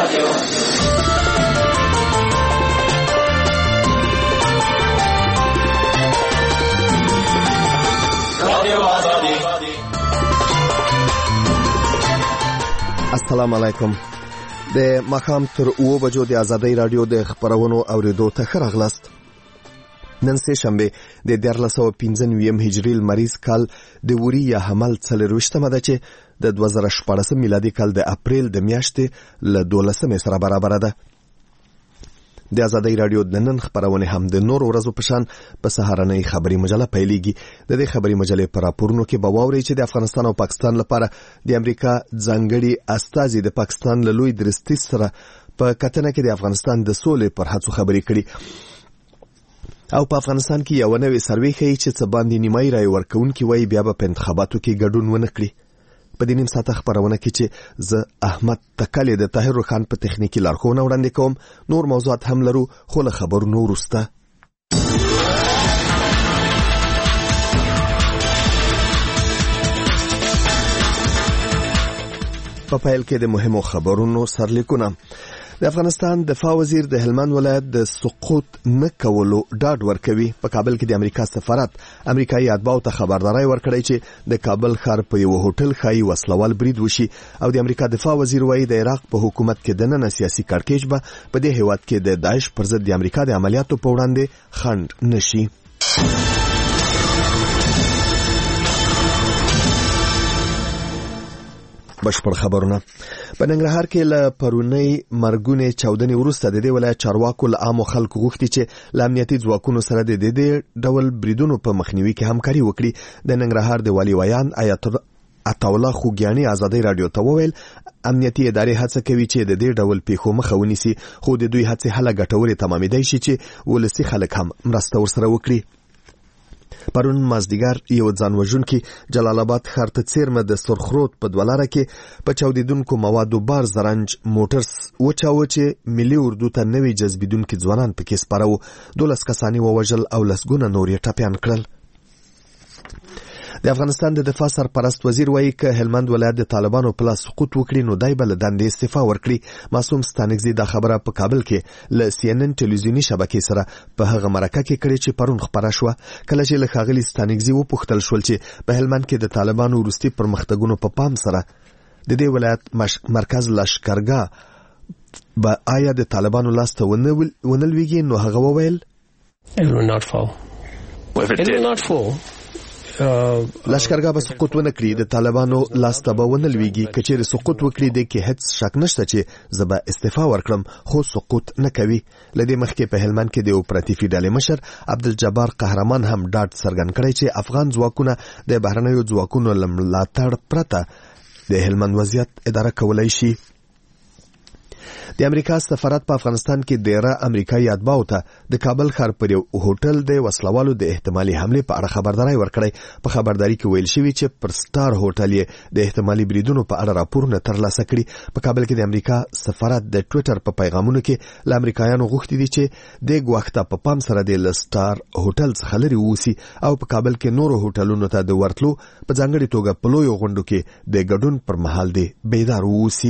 السلام علیکم. د ماښام تر 9 بجو د آزادۍ رادیو د خبرونو اوریدو ته ښه راغلاست. نن سه شنبه د 1495 هجری لمریز کال د وری یا حمل 24مه ده چې د 2014 میلادي کال د اپریل د میاشتې له 12 سره برابر ده. د آزادۍ رادیو د نن خبرونه هم د نور ورځو په شان په سهارنۍ خبري مجله پیلېږي. د دې خبري مجلې پر راپورونو کې به واوري چې د افغانستان او پاکستان لپاره د امریکا ځانګړي استازي د پاکستان له لوی درستي سره په کتنه کې د افغانستان د سولې پر هڅو خبري کړي او په افغانستان کې یو نوې سروې ښیي چې څه باندې نیمایي رای ورکوونکي وایي بیا به په انتخاباتو کې ګډون ونه کړي. په دې نیم ساعته خبرونه کې چې زه احمد تکلی د طاهر خان په تخنیکی لارښوونه وړاندې کوم. نور موضوعات هم لرو خو له خبرونو وروسته. په پیل کې د مهمو خبرونو سرلیکونه. د افغانستان دفاع وزیر د هلمند ولایت د سقوط نه کولو ډاډ ورکوي. په کابل کې د امریکا سفارت امریکایي اتباعو ته خبرداري ورکړی چې د کابل ښار په یو هوټل ښایي وسلوال برید وشي او د امریکا دفاع وزیر وایي د عراق په حکومت کې دننه سیاسي کړکېچ به په دې هیواد کې د داعش پر ضد د امریکا د عملیاتو په وړاندې خنډ نشي. بشپړ خبرونه. په ننګرهار کې له پرونی مرګونې چاودنې وروسته د دې ولایت چارواکو له عامو خلکو غوښتي چې له امنیتي ځواکونو سره د دې ډول بریدونو په مخنیوي کې همکاري وکړي. د ننګرهار د والي ویان عطاالله خوګیاني آزادۍ رادیو ته وویل امنیتي ادارې هڅه کوي چې د دې ډول پیښو مخه ونیسي خو د دوی هڅې هله ګټورې تمامېدای شي چې ولسي خلک هم مرسته ورسره وکړي. پرون مازدیګر یو ځانوژونکي جلال آباد ښار ته څیرمه د سرخرود په دولاره کې په چاودیدونکو موادو بار زرنج موټر وچاوه چې ملي اردو ته نوي جذبیدونکي ځوانان پکې سپاره وو. 12 کسان یې ووژل او لسګونه نور یې ټپیان کړل. د افغانستان د دفاع سرپرست وزیر وایي که هلمند ولایت د طالبانو په لاس سقوط وکړي نو دای به له دندې استعفا ورکړي. معصوم ستانکزي دا خبره په کابل کې له CNN ټلویزیوني شبکې سره په هغه مرکه کې کړې چې پرون خبره شوه. کله چې له ښاغلي ستانکزي وپوښتل شول چې په هلمند کې د طالبانو وروستي پرمختګونو په پام سره د دې ولایت مرکز لشکرګاه به آیا د طالبانو لاس ته ونه لویږي نو هغه وویل It will not fall. It will not fall. لشکرګاه به سقوط ونه کړي د طالبانو لاس ته به ونه لویږي. که چیرې سقوط وکړي د کې هیڅ شک نشته چې زه به استعفا ورکړم خو سقوط نه کوي. له دې مخکې په هلمند کې د اپراتیفي ډلې مشر عبدالجبار قهرمان هم ډاډ څرګند کړی چې افغان ځواکونه د بهرنیو ځواکونو له ملاتړ پرته د هلمند وضعیت اداره کولای شي. د امریکا سفارت په افغانستان کې ډیره امریکایي اتباعو ته د کابل ښار پر یو هوټل د وسلوالو د احتمالي حمله په اړه خبرداري ورکړی. په خبرداري کې ویل شوی چې پر سٹار هوټل یې د احتمالي بریدونو په اړه راپورونه ترلاسه کړي. په کابل کې د امریکا سفارت د ټوئیټر په پیغامونو کې له امریکایانو غوښتي دي چې د ګواښته په پام سره د سٹار هوټل څخه لري ووسی او په کابل کې نورو هوټلونو ته د ورتلو په ځانګړي توګه په لویو غونډو کې د ګډون پر مهال د بیدار ووسی.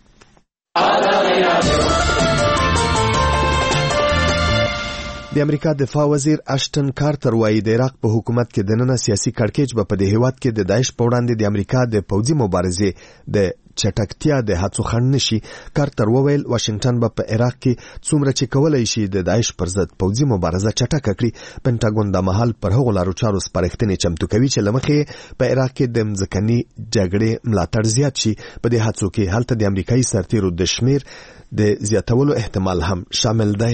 د امریکا دفاع وزیر اشټن کارتر وایي د عراق په حکومت کې دننه سیاسي کړکېچ به په دې هیواد کې د داعش په وړاندې د امریکا د پوځي مبارزې د چټکتیا د هڅو خنډ نشي. کارتر وویل واشنگټن به په عراق کې څومره چې کولای شي د داعش پر ضد پوځي مبارزه چټکه کړي. پینټاګون د مهال پر هغو لارو چارو سپارښتنې چمتو کوي چې له مخې په عراق کې د مځکني جګړې ملاتړ زیات شي. په دې هڅو کې هلته د امریکایي سرتیرو د شمیر د زیاتولو احتمال هم شامل دی.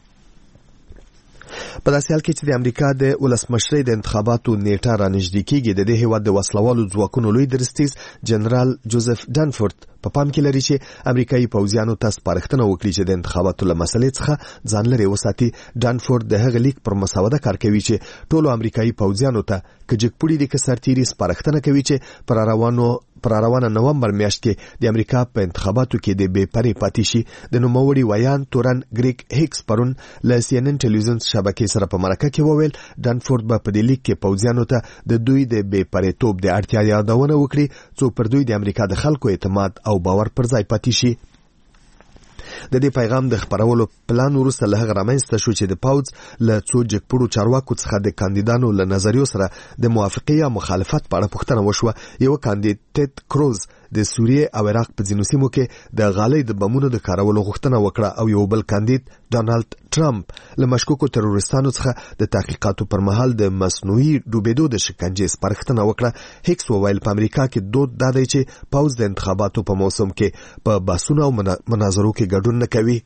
په داسې حال کې چې د امریکا د ولسمشرۍ د انتخاباتو نیټه رانږدې کېږي د دې هیواد د وسلوالو ځواکونو لوی درستیز جنرال جوزف ډانفورد په پام کې لري چې امریکایي پوځیانو ته سپارښتنه وکړي چې د انتخاباتو له مسلې څخه ځان لرې وساتي. ډانفورد د هغه لیک پر مسوده کار کوي چې ټولو امریکایي پوځیانو ته کجکپوړي د سرتیري سپارښتنه کوي چې پر روانه نومبر میاشت کې د امریکا په انتخاباتو کې د بې پرې پاتې شي. د نوموړي ویان تورن ګریګ هیکس پرون له CNN ټلویزیون شبکې سره په مرکه کې وویل ډانفورد به په دې لیک کې پوځیانو ته د دوی د بې پرې توپ د اړتیا یادونه وکړي څو پر دوی د امریکا د خلکو اعتماد او باور پر ځای پاتې شي. د دې پیغام د خبرولو پلان وروسته له هغه رامنځته شو چې د پاوز له څو جګپوړو چارواکو څخه د کاندیدانو له نظریو سره د موافقې یا مخالفت په اړه پوښتنه وشوه. یو کاندید ټیډ کروز د سوریې او عراق په ځینو سیمو کې د غالۍ د بمونو د کارولو غوښتنه وکړه او یو بل کاندید ډونالد ټرمپ له مشکوکو تروریستانو څخه د تحقیقاتو پر مهال د مصنوعي ډوبېدو د شکنجې سپارښتنه وکړه. هیکس وویل په امریکا کې دود دا دی چې پاوز د انتخاباتو په موسم کې په بحثونو او مناظرو کې ګډون نه کوي.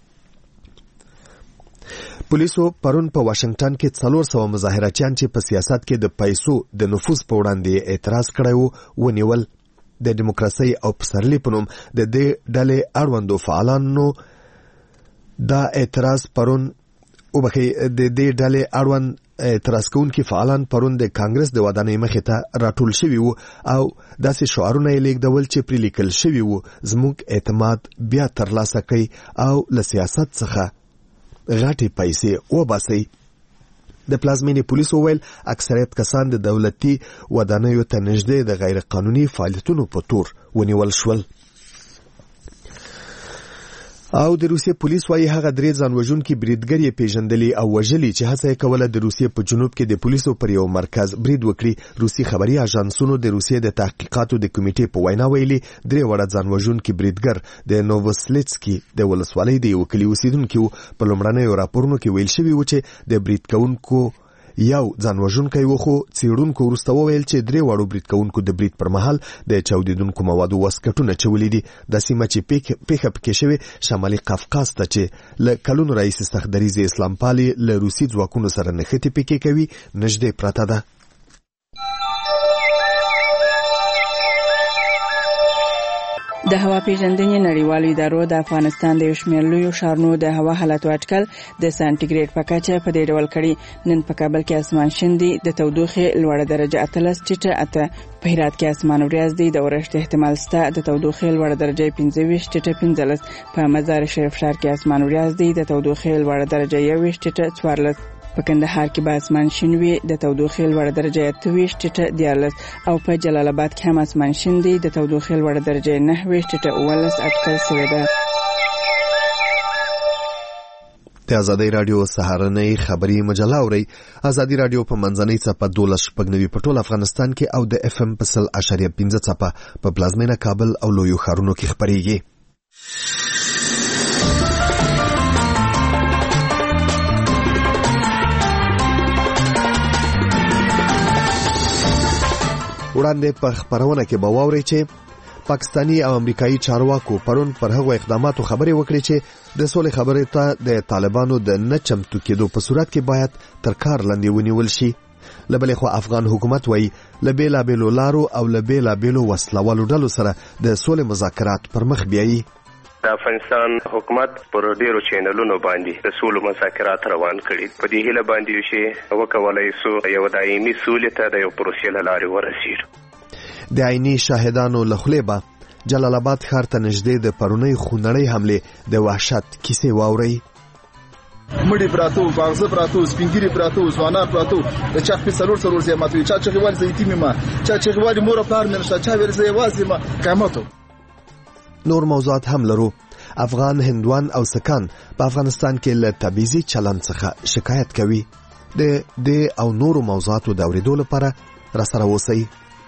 پولیسو پرون په واشنگټن کې 400 مظاهراتچیان چې په سیاست کې د پیسو د نفوذ په وړاندې اعتراض کړی ونیول. د دیموکراسي او پسرلی په نوم د دې ډلې اړوندو فعالانو دا اعتراض پرون د دې ډلې اړوند اعتراض کوونکي فعالان پرون د کانګرس د ودانۍ مخې ته راټول شوي وو او داسې شعارونه یې لیکدول چې پرې لیکل شوي وو زموږ اعتماد بیا ترلاسه کوي او له سیاست څخه غټې پیسې وباسي. د پلازمینې پولیسو ویل اکثریت کسان د دولتي ودانیو ته نږدې د غیر قانوني فعالیتونو په تور ونیول شول. او د روسیې پولیس وايي هغه 3 ځانوژونکي بریدګر یې پیژندلي او وژلي چې هڅه یې کوله د روسیې په جنوب کې د پولیسو پر یو مرکز برید وکړي. روسي خبري اژانسونو د روسیې د تحقیقاتو د کمیټې په وینا ویلي 3 وړه ځانوژونکي بریدګر د نووسلیتسکي د ولسوالۍ د یو کلي اوسیدونکو په لومړنیو راپورونو کې ویل شوی و چې د برید کوونکو یو ځانوژونکی و، خو څېړونکو وروسته وویل چې 3 وړو برید کوونکو د برید پر مهال د چاودېدونکو موادو واسکټونه چولي دي. د سیمه چې پیښه پکې شوې شمالي قفقاز ته چې له کلونو راهیسې سخت دریځې اسلام پالي له روسي ځواکونو سره نښتې پکې کوي نږدې پرته ده. د هوا پیژندنې نړیوالو ادارو د افغانستان د یو شمېر لویو ښارونو د هوا حالت اټکل د سانټیګریډ په کچه په دې ډول کړي. نن په کابل کې اسمان شین دی، د تودوخې لوړه درجه 13 ټیټه 8، په هرات کې اسمان وریځ دی، د اورښت احتمال شته، د تودوخې لوړه درجه 25 ټیټه 15، په مزار شریف ښار کې اسمان وریځ دی، د تودوخې لوړه درجه 21 ټیټه 14، په کندهار کې به اسمان شین وي، د تودوخې لوړه درجه 28 ټیټه 14، او په جلال آباد کې هم اسمان شین دی، د تودوخې لوړه درجه 29 ټیټه 19 اټکل شوې ده. د ازادي رادیو سهارنۍ خبری مجله اوري. ازادي رادیو په منځنۍ څپه 12.9 په ټول افغانستان کې او د FM په 0.5 څپه په پلازمینه کابل او لویو ښارونو کې خبريږي. وړاندې په خبرونه کې به واوري چې پاکستانی او امریکایي چارواکو پرون پر هغو اقداماتو خبرې وکړي چې د سولې خبرې ته د طالبانو د نه چمتو کېدو په صورت کې باید تر کار لاندې ونیول شي. له بلې خوا افغان حکومت وایي له بېلابېلو لارو او له بېلابېلو وسلوالو ډلو سره د سولې مذاکرات پر مخ بیایي. د افغانستان حکومت پر ډیرو چینلونو باندې د سولو مذاکرات روان کړي. په دې هیله باندې چې وکولای سو یو دایمي سولې ته د یو پروسې له لارې ورسیږي. د عیني شاهدانو له خولې به جلال آباد ښار ته نږدې د پرونۍ خونړۍ حملې د وحشت کیسې واورئ. مړي پراتو، باغزه پراتو، سپینګيري پراتو، ځوانان پراتو، د چا په سلور زیاتوي، چا چغوال زیتی ما، چا چغوال مور په پلار منشته، چا ورزه وازه ما قامتو. نور موضوعات هم لرو. افغان هندوان او سکان په افغانستان کې له تبعیضي چلند څخه شکایت کوي. د او نورو موضوعاتو د اورېدو لپاره راسره اوسئ.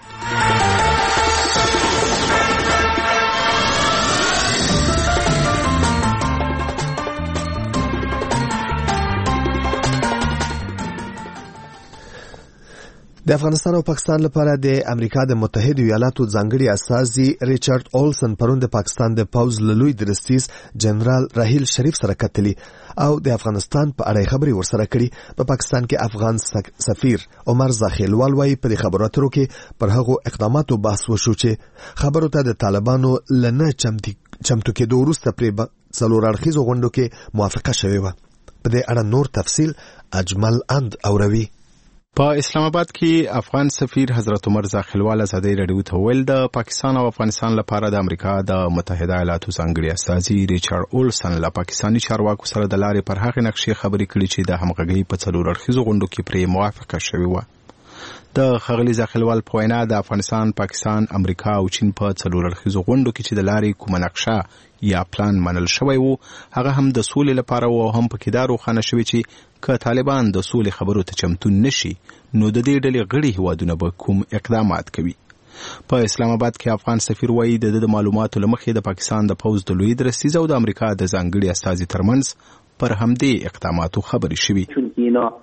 د افغانستان او پاکستان لپاره د امریکا د متحده ایالاتو ځانګړي استازي ریچارډ اولسن پرون د پاکستان د پوز لوی درستیز جنرال راهیل شریف سره کتلی او د افغانستان په اړه خبري ورسره کړي. په پاکستان کې افغان سفیر عمر زاخیلوال وايي په خبرو اترو کې پر هغو اقداماتو بحث وشو چې خبرو ته د طالبانو لنه چمتو کېدو وروسته پرې څلور اړخیزو غونډو کې موافقه شوې وه. په دې اړه نور تفصیل اجمل اند اوروي. په اسلام آباد کې افغان سفیر حضرت عمر زاخیلوال ازادي رادیو ته ویل د پاکستان او افغانستان لپاره د امریکا د متحده ایالاتو ځانګړي استازي ریچارډ اولسن له پاکستاني چارواکو سره د لارې پر هغې نقشې خبرې کړې چې د همغږۍ په څلور اړخیزو غونډو کې پرې موافقه شوې وه. د ښاغلي زاخیلوال په وینا د افغانستان، پاکستان، امریکا او چین په څلور اړخیزو غونډو کې چې د لارې کومه نقشه یا پلان منل شوی وو هغه هم د سولې لپاره و، هم پکې دا روښانه شوی چې که طالبان د سولې خبرو ته چمتو نشي نو د دې ډلې غړي هیوادونه به کوم اقدامات کوي. په اسلام آباد کې افغان سفیر وایي د معلوماتو له مخې د پاکستان د پوځ د لوی درستیز او د امریکا د ځانګړي استازي ترمنځ پر همدې اقداماتو خبرې شوي.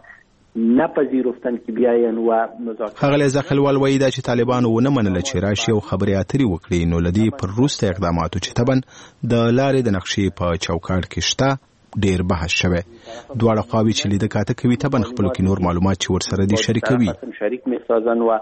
نپذیرفتن که بیاین و مذاکره. ښاغلی زاخیلوال وایي دا چې طالبانو ونه منله چې راشي او خبرې اترې وکړي نو له دې پر وروسته اقداماتو چې طبعا د لارې د نقشې په چوکاټ کې شته ډېر بحث شوی. دواړه خواوې چې لیده کاته کوي طبعا خپلو کې نور معلومات چې ورسره دي شریکوي. شریک می‌سازن و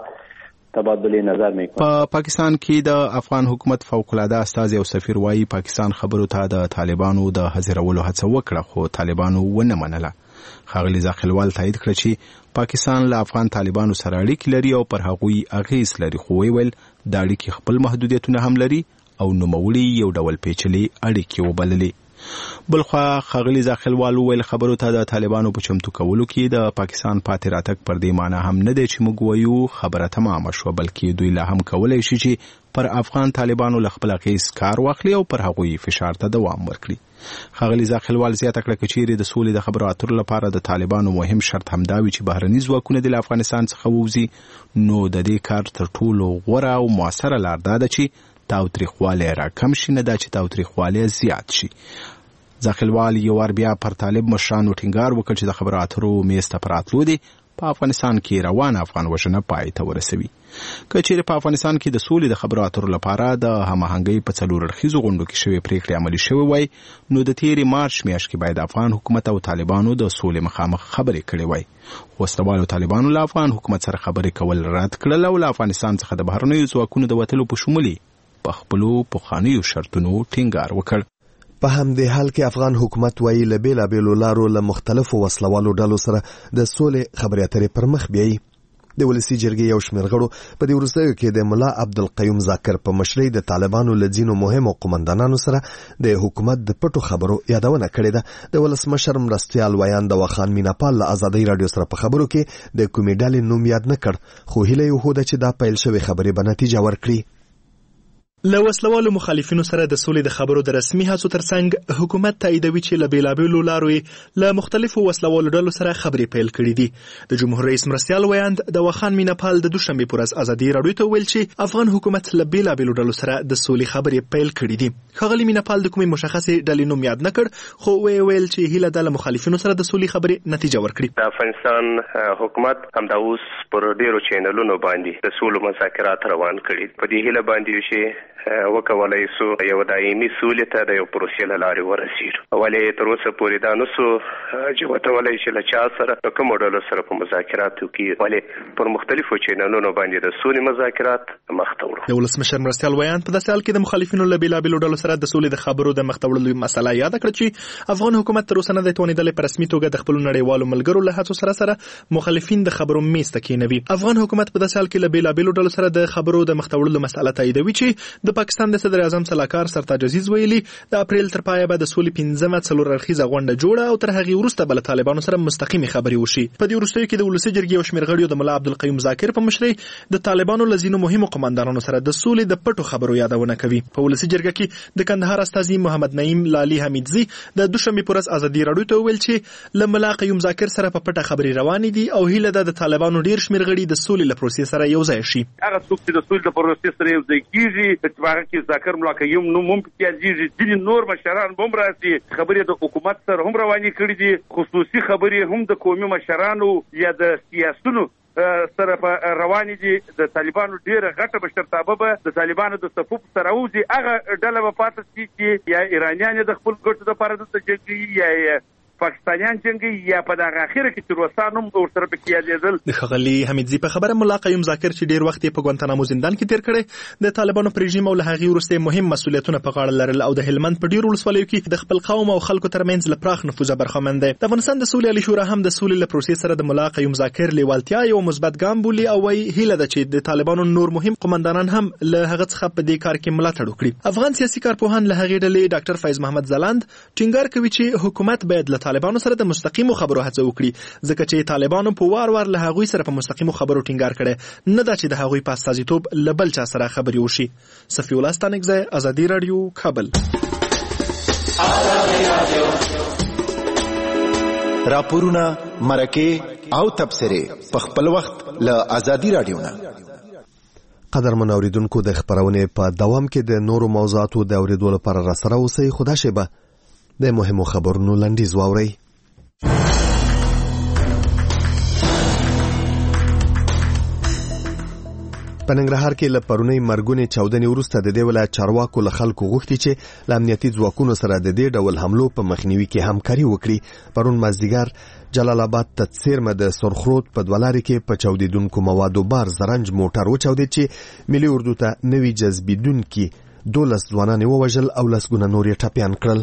تبادله نظر میکنن. په پاکستان کې د افغان حکومت فوق العاده استازی او سفیر وایي پاکستان خبرو ته د طالبانو د حاضرولو هڅه وکړه خو طالبانو ونه منله. ښاغلي زاخیلوال تایید کړ چې پاکستان له افغان طالبانو سره اړیکې لري او پر هغوی اغیز لري خو ویل دا اړیکې خپل محدودیتونه هم لري او نوموړي یو ډول پیچلې اړیکې وبللې. بلخوا ښاغلي زاخیلوال ویل خبرو ته د طالبانو په چمتو کولو کې د پاکستان پاتې راتګ پر دې معنی هم نه دی چې موږ وایو خبره تمامه شوه بلکې دوی لا هم کولی شي چې پر افغان طالبانو له خپل اغیز کار واخلي او پر هغوی فشار ته دوام ورکړي. ښاغلي زاخیلوال زیاته کړه که چیرې د سولې د خبرو اترو لپاره د طالبانو مهم شرط همدا وي چې بهرني ځواکونه د افغانستان څخه ووځي نو د دې کار تر ټولو غوره او مؤثره لار دا ده چې تاوتریخوالی راکم شي نه دا چې تاوتریخوالی زیات شي. زاخیلوال یو وار بیا پر طالب مشرانو ټینګار وکړ چې د خبرو اترو میز ته پر راتلو دي په افغانستان کې روان افغان وژنه پای ته ورسوي. که چیرې په افغانستان کې د سولې د خبرو اترو لپاره د هماهنګۍ په څلور اړخیزو غونډو کې شوې پریکړې عملي شوې وای نو د تیرې مارچ میاشت کې باید افغان حکومت او طالبانو د سولې مخامخ خبرې کړې وای. وسلوالو طالبانو له افغان حکومت سره خبرې کول رد کړل او له افغانستان څخه د بهرنیو ځواکونو د وتلو په شمولي په خپلو پخوانیو شرطونو ټینګار وکړ. په همدې حال کې افغان حکومت وایي له بېلابېلو لارو له مختلفو وسلوالو ډلو سره د سولې خبرې اترې پر مخ بیایي. د ولسي جرګې یو شمېر غړو په دې وروستیو کې د ملا عبدالقیوم ذاکر په مشرۍ د طالبانو له ځینو مهمو قومندانانو سره د حکومت د پټو خبرو یادونه کړې ده. د ولسمشر مرستیال ویان د وخان میناپال له ازادۍ راډیو سره په خبرو کې د کومې ډلې نوم یاد نه کړ خو هیله یې وښوده چې دا پیل شوې خبرې به نتیجه ورکړي. له وسلوالو مخالفینو سره د سولې د خبرو د رسمي هڅو ترڅنګ حکومت تاییدوي چې له بېلابېلو لارو له مختلفو وسلوالو ډلو سره خبرې پیل کړي دي. د جمهور رئیس مرستیال ویاند د وخان میناپال د دوشنبې په ورځ ازادۍ راډیو ته ویل چې افغان حکومت له بېلابېلو ډلو سره د سولې خبرې پیل کړي دي. ښاغلي میناپال د کومې مشخصې ډلې نوم یاد نه کړ خو ویل چې هیله ده له مخالفینو سره د سولې خبرې نتیجه ورکړي. د افغانستان حکومت همدا اوس پر ډیرو چینلونو باندې د سولې مذاکرات روان کړي. په دې هیله باندې چې وکولای سو یو دایمي سولې ته د یو پروسې له لارې ورسیږو. ولې تر اوسه پورې دا نه سو چې وتولای شي له چا سره د کومو ډلو سره په مذاکراتو کې ولې پر مختلفو چینلونو باندې د سولې مذاکرات مخ ته وړو. د ولسمشر مرستیال ویان په داسې حال کې د مخالفینو له بېلابېلو ډلو سره د سولې د خبرو د مخ ته وړلو مسله یاد کړه چې افغان حکومت تر اوسه نه دی توانېدلی په رسمي توګه د خپلو نړیوالو ملګرو له هڅو سره مخالفین د خبرو میز ته کېنوي. افغان حکومت په داسې حال کې له بېلابېلو ډلو سره د خبرو د مخ ته وړلو مسله تاییدوي چې د پاکستان د صدر اعظم سلاکار سرتاج عزیز ویلي د اپریل تر پایه به د سولې 15مه څلور اړخیزه غونډه جوړه او تر هغې وروسته به له طالبانو سره مستقیمې خبرې وشي. په دې وروستیو کې د ولسي جرګې یو شمېر غړیو د ملا عبدالقیوم ذاکر په مشرۍ د طالبانو له ځینو مهمو قماندانانو سره د سولې د پټو خبرو یادونه کوي. په ولسي جرګه کې د کندهار استازي محمد نعیم لالي حمیدزي د دوشنبې په ورځ ازادۍ راډیو ته وویل چې له ملا قیوم ذاکر سره په پټه خبرې روانې دي او هیله ده د طالبانو ډېر شمېر غړي د سولې له پروسې سره یو ځای شي. هغه څوک چې د سولې د پروسې سره یو ځای کېږي په هغه کې ذاکر ملا قیوم نوم هم پکې یادېږي. ځینې نور مشران هم راځي خبرې د حکومت سره هم روانې کړي دي. خصوصي خبرې هم د قومي مشرانو یا د سیاسونو سره په روانې دي. د طالبانو ډېره غټه مشرتابه به د طالبانو د صفوف سره وځي. هغه ډله به پاتې شي چې یا ایرانیان د خپل ګټو دپاره دلته جنګوي یا پاکستانیان جنګي یا په دغه اخیره کې چې روسان هم ورسره پکې یادېدل. د ښاغلي حمیدزي په خبره ملا قیوم ذاکر چې ډېر وخت یې په ګوانتانامو زندان کې تېر کړی د طالبانو په رژیم او له هغې وروسته مهم مسؤلیتونه په غاړه لرل او د هلمند په ډېرو ولسوالیو کې د خپل قوم او خلکو ترمنځ له پراخ نفوذه برخمن دی. د افغانستان د سولې عالي شورا هم د سولې له پروسې سره د ملا قیوم ذاکر لیوالتیا یو مثبت ګام بولي او وایي هیله ده چې د طالبانو نور مهم قماندانان هم له هغه څخه په دې کار کې ملاتړ وکړي. افغان سیاسي کارپوهان له هغې ډلې ډاکټر فیض محمد ځلاند ټینګار کوي چې حکومت باید له طالبانو سره د مستقیمو خبرو هڅه وکړي، ځکه چې طالبانو په وار وار له هغوی سره په مستقیمو خبرو ټینګار کړي، نه دا چې د هغوی په استازیتوب له بل چا سره خبرې وشي. صفي الله ستانکزی، ازادي رادیو، کابل. راپورونه، مرکې او تبصرې په خپل وخت له ازادي رادیو نه. قدرمن اوریدونکو، د خبرونې په دوام کې د نورو موضوعاتو د اوریدو لپاره را سره اوسئ. خدا شیبه د مهمو خبرونو لنډیز واورئ. په ننګرهار کې له پرونی مرګونې چاودنې وروسته د دې ولایت چارواکو له خلکو غوښتي چې له امنیتي ځواکونو سره د دې ډول حملو په مخنیوي کې همکاري وکړي. پرون مازدیګر جلال آباد ته څیرمه د سرخرود په دولاري کې په چاودیدونکو موادو بار زرنج موټر وچاودید چې ملي اردو ته نوي جذبیدونکي 12 ځوانان ووژل او لسګونه نور یې ټپیان کړل.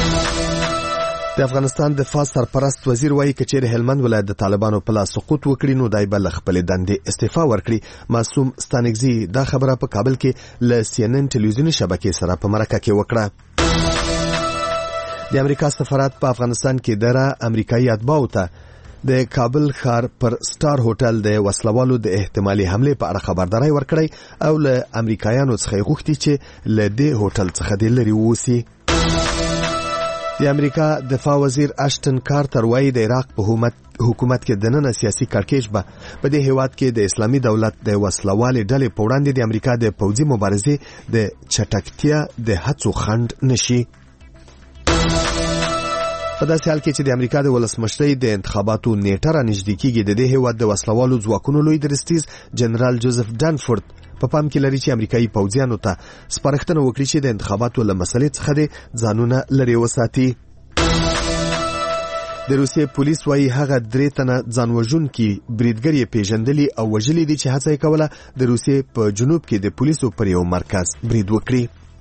د افغانستان دفاع سرپرست وزیر وایي که چیرې هلمند ولایت د طالبانو په لاس سقوط وکړي نو دای به له خپلې دندې استعفا ورکړي. معصوم ستانکزي دا خبره په کابل کې له CNN ټلویزیوني شبکې سره په مرکه کې وکړه. د امریکا سفارت په افغانستان کې دره امریکایي اتباعو ته د کابل ښار پر سټار هوټل د وسلوالو د احتمالي حمله په اړه خبرداري ورکړی او له امریکایانو څخه غوښتي چې له دې هوټل څخه د لري ووسی. د امریکا دفاع وزیر اشتن کارتر وایي د عراق په حکومت کې دننه سیاسي کړکېچ به په دې هیواد کې د اسلامي دولت د وسلوالې ډلې په وړاندې د امریکا د پوځي مبارزې د چټکتیا د هڅو خنډ نشي. په داسې حال کې چې د امریکا د ولسمشرۍ د انتخاباتو نیټه را نږدې کېږي، د دې هیواد د وسلوالو ځواکونو لوی درستیز جنرال جوزف ډانفورد په پام کې لري چې امریکایي پوځیانو ته سپارښتنه وکړي چې د انتخاباتو له مسلې څخه د ځانونه لرې وساتي. د روسیې پولیس وایي هغه 3 تنه ځانوژونکي بریدګر یې پیژندلي او وژلي دي چې هڅه یې کوله د روسیې په جنوب کې د پولیسو پر یو مرکز برید وکړي.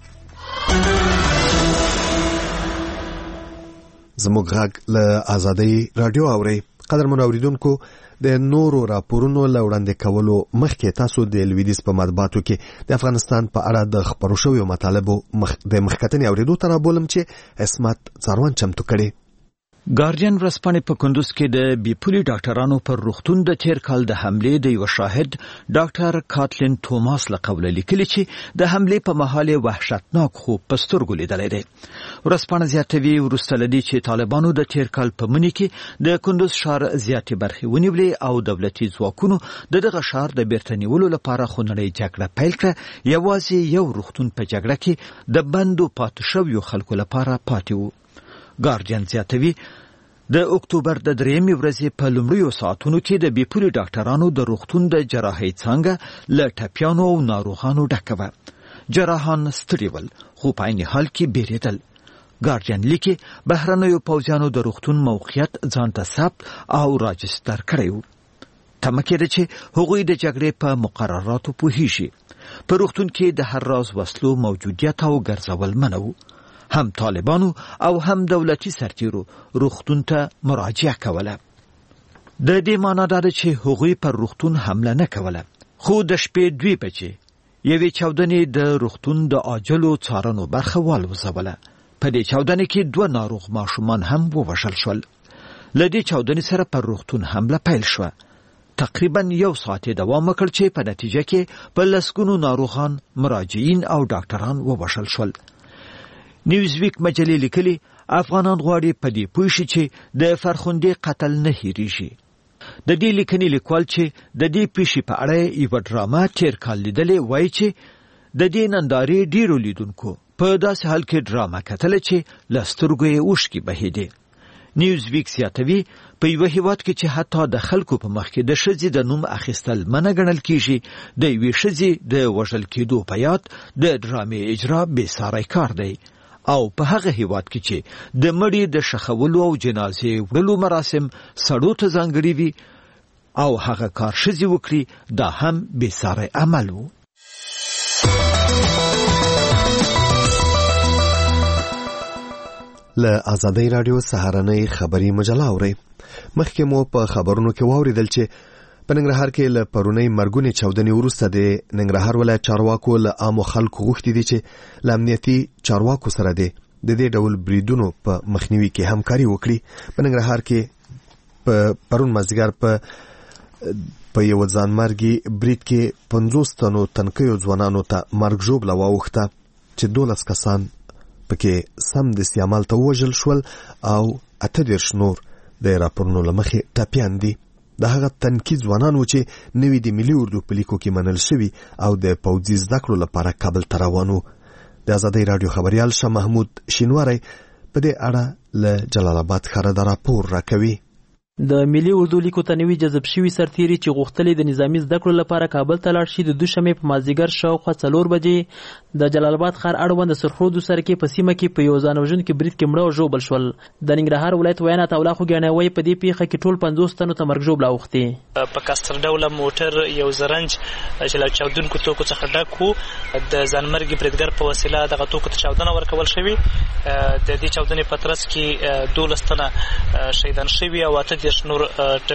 زموږ غږ له ازادۍ رادیو اورئ. قدرمن اوریدونکو، د نورو راپورونو له وړاندې کولو مخکې تاسو د لویدیځ په مطبوعاتو کې د افغانستان په اړه د خبرو شویو مطالبو د مخکتنې اوریدو ته رابولم چې اسمت څاروان چمتو کړي. ګارډین ورځپاڼې په کندوز کې د بیپولي ډاکټرانو پر روغتون د تیر کال د حملې د یو شاهد ډاکټر کاتلین توماس له قوله لیکلي چې د حملې په مهال وحشتناک خوب په سترګو لیدلی دی. ورځپاڼه زیاتوي وروسته له دې چې طالبانو د تیر کال په مني کې د کندوز ښار زیاتې برخې ونیولې او دولتي ځواکونو دغه ښار د بیرته نیولو لپاره خونړۍ جګړه پیل کړه. یوازې یو روغتون په جګړه کې د بندو پاتې شویو خلکو لپاره پاتې و. ګارډین زیاتوي د اکتوبر د 3 ورځې په لومړیو ساعتونو کې د بیپولي ډاکټرانو د روغتون د جراحي څانګه له ټپیانو او ناروغانو ډکه وه. جراحان ستړي ول خو په عین حال کې بیریدل. ګارډین لیکي بهرنیو پوځیانو د روغتون موقعیت ځان ته ثبت او راجستر کړی و. تمه کېده چې هغوی د جګړې په مقرراتو پوهیږي. په روغتون کې د هر راز وسلو موجودیت او ګرځول منع و. هم طالبانو او هم دولتي سرتیرو روغتون ته مراجعه کوله. د دې معنا دا ده چې هغوی پر روغتون حمله نه کوله. خو د شپې 2 بجې یوې چاودنې د روغتون د عاجلو څارنو برخه والوزوله. په دې چاودنې کې 2 ناروغ ماشومان هم ووژل شول. له دې چاودنې سره پر روغتون حمله پیل شوه. تقریبا 1 ساعت دوام وکړ چې په نتیجه کې په لسګونو ناروغان، مراجعین او ډاکټران ووژل شول. نیوزویک مجلې لیکلي افغانان غواړي په دې پوه شي چې د فرخندې قتل نه هېریږي. د دې لیکنې لیکوال چې د دې پیښې په اړه یو ډرامه تیر کال لیدلې وایي چې د دې نندارې ډیرو لیدونکو په داسې حال کې ډرامه کتله چې له سترګو یې اوښکې بهېدې. نیوزویک زیاتوي په یو هیواد کې چې حتی د خلکو په مخ کې د ښځې د نوم اخیستل منع ګڼل کیږي، د یوې ښځې د وژل کېدو په یاد د ډرامې اجرا بې ساری کار دی. او په هغه هیواد کې چې د مړي د شخولو او جنازې وړلو مراسم سړو ته ځانګړي وي او هغه کار ښځې وکړي، دا هم بې ساری عمل و. له ازادۍ رادیو سهارنۍ خبري مجله اورئ. مخکې مو په خبرونو کې واوریدل چې په ننګرهار کې له پرونی مرګونې چاودنې وروسته د ننګرهار ولایت چارواکو له عامو خلکو غوښتي دي چې له امنیتي چارواکو سره د د دې ډول بریدونو په مخنیوي کې همکاري وکړي. په ننګرهار کې په پرون مازدیګر په یو ځانمرګي برید کې 50 تنو تنکیو ځوانانو ته مرګ ژوبله واوښته چې 12 کسان پکې سم د استعمال ته وژل شول او 38 نور د راپورونو له مخې ټپیان دي. د هغه تنکي ځوانان و چې نوي د ملي اردو په لیکو کې منل شوي او د پوځي زده کړو لپاره کابل ته روان وو. د ازادۍ راډیو خبریال شاه محمود شینواری په دې اړه له جلال آباد ښاره د راپور راکوي. د ملي اردو لیکو ته نوي جذب شوي سرتیري چې غوښتلې د نظامي زده کړو لپاره کابل ته لاړ شي د دوشنبې په مازدیګر شاوخوا 4 بجې د جلال آباد ښار اړوند د سرخودو سرکې په سیمه کې په یو ځان وژونکي برید کې مړه او ژوبل شول. د ننګرهار ولایت ویان عطاالله خوږیاڼی وایي په دې پیښه کې ټول 50 تنو ته مرګ ژوبله اوښتې. په کاستر ډوله موټر یو زرنج چې له چاودونکو توکو څخه ډک و د ځانمرګي بریدګر په وسیله دغه توکو ته چاودنه ورکول شوې. د دې چاودنې په ترڅ کې 12 تنه شهیدان شوي او 38 نور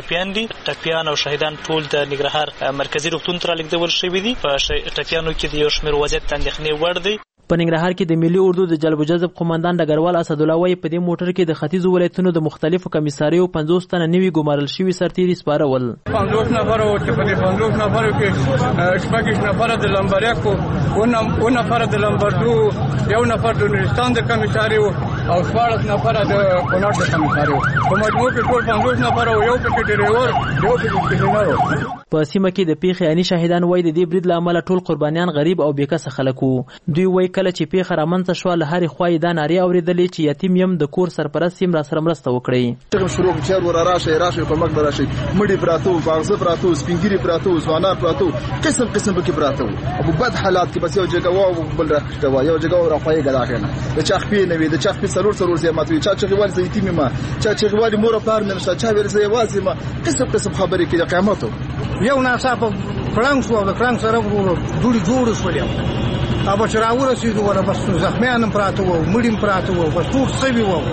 ټپیان او شهیدان ټول د ننګرهار مرکزی روغتون ته رالیږدول شوي دي. په ټپیانو کې د یو شمېر وضعیت د اندېښنې وړ دی. په ننګرهار کې د ملي اردو د جلب و جذب قومندان ډګروال اسدالله وایي په دې موټر کې د ختیځو ولایتونو د مختلفو کمیساریو 50 تنه نوي ګمارل شوي سرتیري سپارول. 50 نفر او چې په دې 50 نفرو کې 16 نفر د لمبریکو او 9 نفر د لمبردو یو نفر د نورستان د کمیساریو او 14 نفر د کونړ د کمیساریو. په مجموع کې ټول 50 نفر او یو پکې ډریور یو پکې کلینر. په سیمه کې د پیښې عیني شاهدان وایي د دې برید له امله ټول قربانیان غریب او بېکسه خلک وو. دوی وایي کله چې پیښه رامنځته شوه له هرې خوا یې دا نارې اورېدلې چې یتیم یم د کور سرپرست یم راسره مرسته وکړئ. شروع چیر ور راشي کومک راشي مړي پراته وو باغزه پراته وو سپینګیري پراته وو ځوانان پراته وو قسم پکې پراته وو. ابو بد حالات کې بس یو جګه وو بل راکټه وو یو جګه راپای غدا کنه د چا خپې نه وي د چا خپې سرور زه ماتوي چا چې غوړ زه یتیم ما چا چې غوړ مور پلار نه نشته چا ورزه یوازې ما قسم خبرې کې د قیامت یو ناڅاپه کړنګ شو د کړنګ سره ډوډۍ جوړ شو. ابا چې راورسېدو ولا بس زخمیان پراته وو مړیم پراته وو بس ټول سوي وو.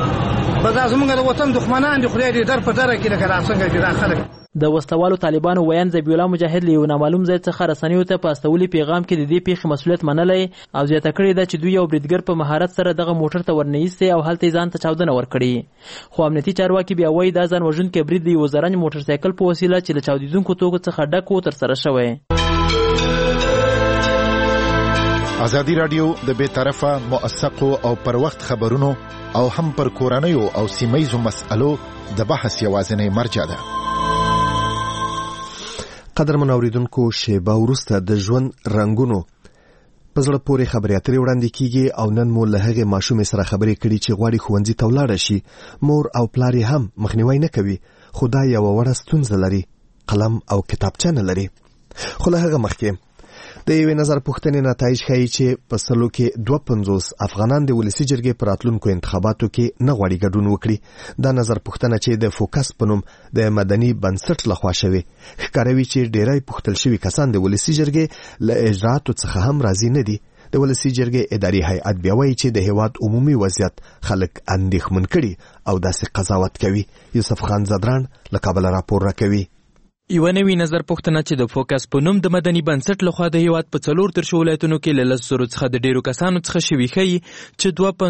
بس زمونږ د وطن دښمنان دي خدای دې در په دره کې لکه څنګه دي داخله. د وسوالو طالبانو ویان ذبیح الله مجاهد له یو نامعلوم ځای څخه رسنیو ته په استولي پیغام کې د دې پیښې مسؤلیت منلی او زیاته کړې ده چې دوی یو بریدګر په مهارت سره دغه موټر ته ورنیستی او هلته یې ځان ته چاودنه ورکړې. خو امنیتي چارواکي بیا وایي دا ځان وژونکی برید د یو زرنج موټرسایکل په وسیله چې له چاودېدونکو توکو څخه ډک و ترسره شوی. ازادي راډیو د بې طرفه موثقو او پر وخت خبرونو او هم پر کورنیو او سیمهیزو مسألو د بحث یوازینی مرجع ده. قدرمن اوریدونکو شیبه وروسته د ژوند رنګونو په زړه پورې خبرې اترې وړاندې کیږي او نن مو له هغې ماشومې سره خبرې کړي چې غواړي ښوونځي ته ولاړه شي. مور او پلار یې هم مخنیوی نه کوي خو دا یوه وړه ستونزه لري، قلم او کتابچه نه لري. خو له هغه مخکې د یوې نظر پوښتنې نتایج ښایي چې په سلو کې 52 افغانان د ولسي جرګې په راتلونکو انتخاباتو کې نه غواړي ګډون وکړي. دا نظر پوښتنه چې د فوکس په نوم د مدني بنسټ لخوا شوې ښکاروي چې ډیری پوښتل شوي کسان د ولسي جرګې له اجرااتو څخه هم راضي نه دي. د ولسي جرګې اداري هیئت بیا وایي چې د هیواد عمومي وضعیت خلک اندېښمن کړي او داسې قضاوت کوي. یوسف خان زدران له کابل راپور راکوي. یو نوی نظر پوښتنه چې د فوکس په نوم د مدني بنسټ لخوا د هیواد په 4 ولایتونو کې له 100 څخه د ډیرو کسانو څخه شوي ښیي چې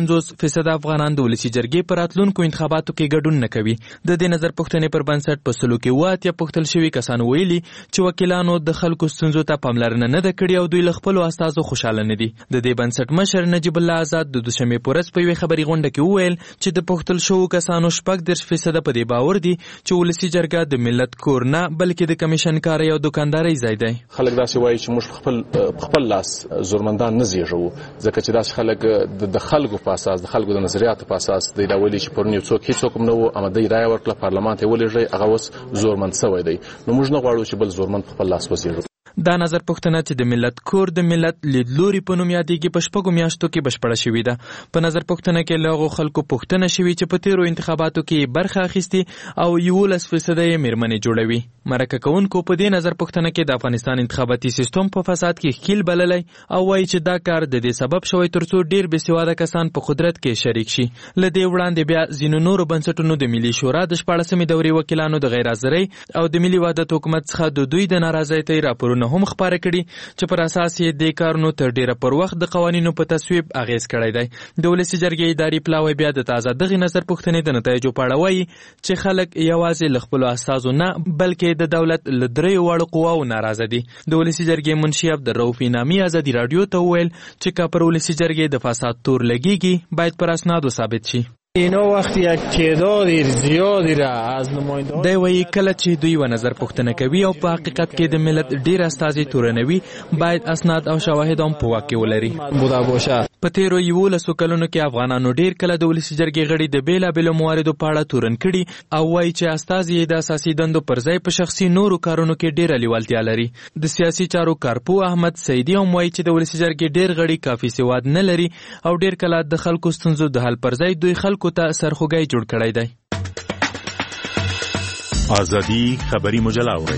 52% افغانان د ولسي جرګې په راتلونکو انتخاباتو کې ګډون نه کوي. د دې نظر پوښتنې پر بنسټ په سلو کې 80 پوښتل شوي کسانو ویلي چې وکیلانو د خلکو ستونزو ته پاملرنه نه ده کړې او دوی له خپلو استازو خوشاله نه دي. د دې بنسټ مشر نجیب الله آزاد د دوشنبې په ورځ په یوې خبري غونډه کې وویل چې د پوښتل شوو کسانو 40% په دې باور دي چې ولسي جرګه د ملت کور نه بلکې د کمیشن کار یو دکانداري ځای دی. خلک داسې وایي چې موږ خپل لاس زورمندان نه زیږو ځکه چې داسې خلک د خلکو په اساس د خلکو د نظریاتو په اساس د راولي چې پرون یو څوک هیڅ نه وو اما د رای ورکړه پارلمان ته ولېږي هغه اوس زورمند شوی دی. نو موږ نه غواړو چې بل زورمند خپل لاس وزیږو. دا نظر پوښتنه چې د ملت کور د ملت لیدلوري په نوم یادېږي په 6 میاشتو کې بشپړه شوې ده. په نظر پوښتنه کې له هغو خلکو پوښتنه شوې چې په تیرو انتخاباتو کې برخه اخیستي او 11% یې میرمنې جوړوي. مرکه کوونکو په دې نظر پوښتنه کې د افغانستان انتخاباتي سیستم په فساد کې ښکیل بللی او وایي چې دا کار د دې سبب شوی ترڅو ډیر بېسواده کسان په قدرت کې شریک شي. له دې وړاندې بیا ځینو نورو بنسټونو د ملي شورا د 14مې دورې وکیلانو د غیر حاضرۍ او د ملي وحدت حکومت څخه د دوی د ناراضۍ راپورونه راپورونه هم خپاره کړي چې پر اساس یې د کارونو تر ډیره پر وخت د قوانینو په تصویب اغیز کړی دی. د ولسي جرګې اداري پلاوی بیا د تازه دغه نظر پوښتنې د نتایجو په اړه وایي چې خلک یوازې له خپلو استازو نه بلکې د دولت له دریو واړو قواو ناراضه دي. د ولسي جرګې منشي عبدالرؤف انعامي ازادي راډیو ته وویل چې که پر ولسي جرګې د فساد تور لګیږي باید پر اسنادو ثابت شي. اینا وقتی یک تعداد زیادی را از نمایندگان دی وایي کله چې دوی و نظر پوښتنه کوي او په حقیقت کې د ملت ډیر استازي تورنوي باید اسناد او شواهد هم په واک کې ولري. په تیرو 11 کلونو کې افغانانو ډیر کله د ولسي جرګې غړي د بیلابیلو مواردو په اړه تورن کړي او وایي چې استازي د اساسي دندو پر ځای په شخصي نورو کارونو کې ډیره لیوالتیا لري. د سیاسي چارو کارپو احمد سیدي هم وایي چې د ولسي جرګې ډیر غړي کافي سواد نه لري او ډیر کله د خلکو ستونزو د حل پر ځای دوی خلکو ته سرخوږی جوړ کړی دی. ازادي خبری مجله اورئ.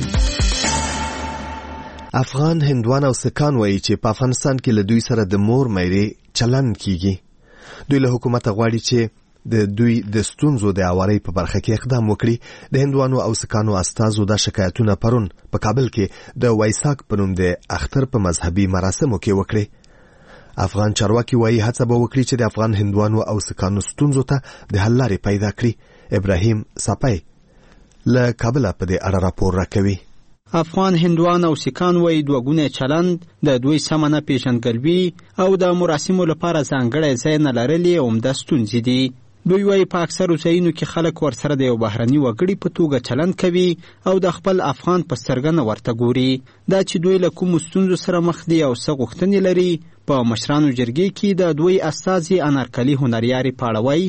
افغان هندوان او سکان وایي چې په افغانستان کې له دوی سره د مور میرې چلن کیږي. دوی له حکومت غواړي چې د دوی د ستونزو د اوارۍ په برخه کې اقدام وکړي. د هندوانو او سکانو استازو د شکایتونه پرون په کابل کې د وایساک په نوم د اختر په مذهبي مراسمو کې وکړي. افغان چارواکي وایي هڅه به وکړي چې د افغان هندوانو او سکانو ستونزو ته د حل لارې پیدا کړي. ابراهیم ساپی له کابل په دې اړه راپور راکوي. افغان هندوان او سکان وایي دوه ګونی چلند، د دوی سمه نه پیژندګلوي او د مراسمو لپاره ځانګړی ځای نه لرلې عمده ستونزې دي. دوی وایي په اکثرو ځایونو کې خلک ورسره د یو بهرني وګړي په توګه چلند کوي او د خپل افغان په سترګه نه ورته ګوري. دا چې دوی له کومو ستونزو سره مخ دي او څه غوښتنې لري په مشرانو جرګې کې د دوی استازي انارکلي هنریاري پاړه وایي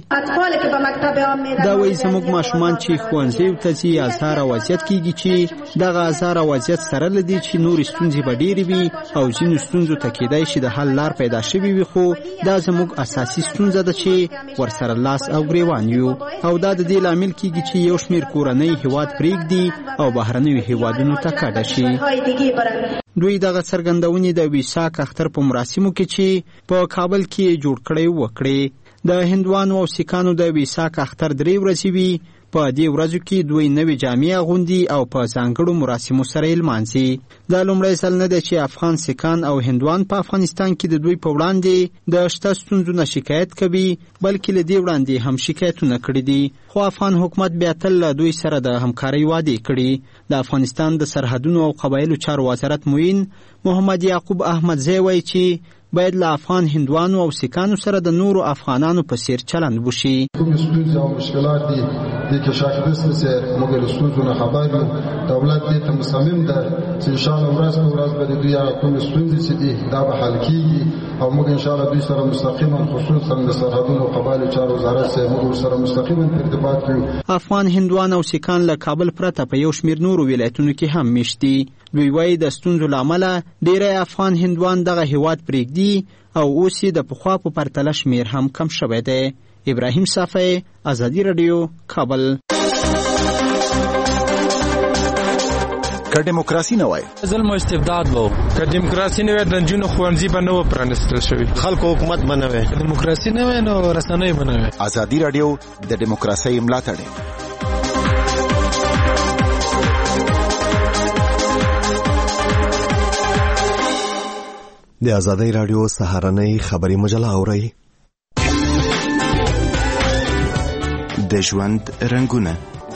دا وایي زموږ ماشومان چې ښوونځیو ته ځي ازار وضعیت کېږي چې دغه ازار وضعیت سره لدی چې نورې ستونزې به ډېرې وي او ځینو ستونزو ته کېدای شي د حل لار پیدا شوي وي، خو دا زموږ اساسي ستونزه ده چې ورسره لاس او ګریوان یو او دا د دې لامل کېږي چې یو شمېر کورنۍ هیواد پرېږدي او بهرنیو هیوادونو ته کډه شي. دوی دغه څرګندونې د ویساک اختر په مراسمو کې چې په کابل کې جوړ کړی وکړي. د هندوانو او سکانو د ویساک اختر 3 ورځې وي. په دې ورځو کې دوی نوې جامې اغوندي او په ځانګړو مراسمو سره لمانځي. دا لومړی ځل نه دی چې افغان سکان او هندوان په افغانستان کې د دوی په وړاندې د شته ستونزو نه شکایت کوي، بلکې له دې وړاندې هم شکایتونه کړي دي، خو افغان حکومت بیا تل له دوی سره د همکارۍ وعدې کړي. د افغانستان د سرحدونو او قبایلو چارو وزارت معین محمد یعقوب احمدزی وایي چې باید له افغان هندوانو او سکانو سره د نورو افغانانو په څیر چلند وشي. کوم ستونزې او مشکلات دي د کې شاکرس سره موږ له ستونزو نه خبر یو. دولت دې ته مصمم ده چې ان شاء الله ورځ په ورځ به دوی کوم ستونزې چې دي دا به حل کیږي او موږ ان شاء الله دوی سره مستقیما خصوصا د سرحدونو او قبایلو چارو وزارت سره موږ سره مستقیما په ارتباط یو. افغان هندوان او سکان له کابل پرته په یو شمېر نورو ولایتونو کې هم میشتي. دوی وایي د ستونزو له امله ډیری افغان هندوان دغه هیواد پرېږدي او اوس یې د پخوا په پرتله شمېر هم کم شوی دی. ابراهیم صافی، ازادي راډیو، کابل. که دیموکراسي نه وای ظلم او استبداد وو، که دیموکراسي نه وای د نجونو ښوونځي به نه و پرانیستل شوي، خلکو حکومت به نه وای، که دیموکراسي نه وای نو رسنۍ به نه وای. ازادي راډیو د دیموکراسۍ ملاتړ. د ازادۍ راډیو سهارنۍ خبری مجله اورئ. د ژوند رنګونه.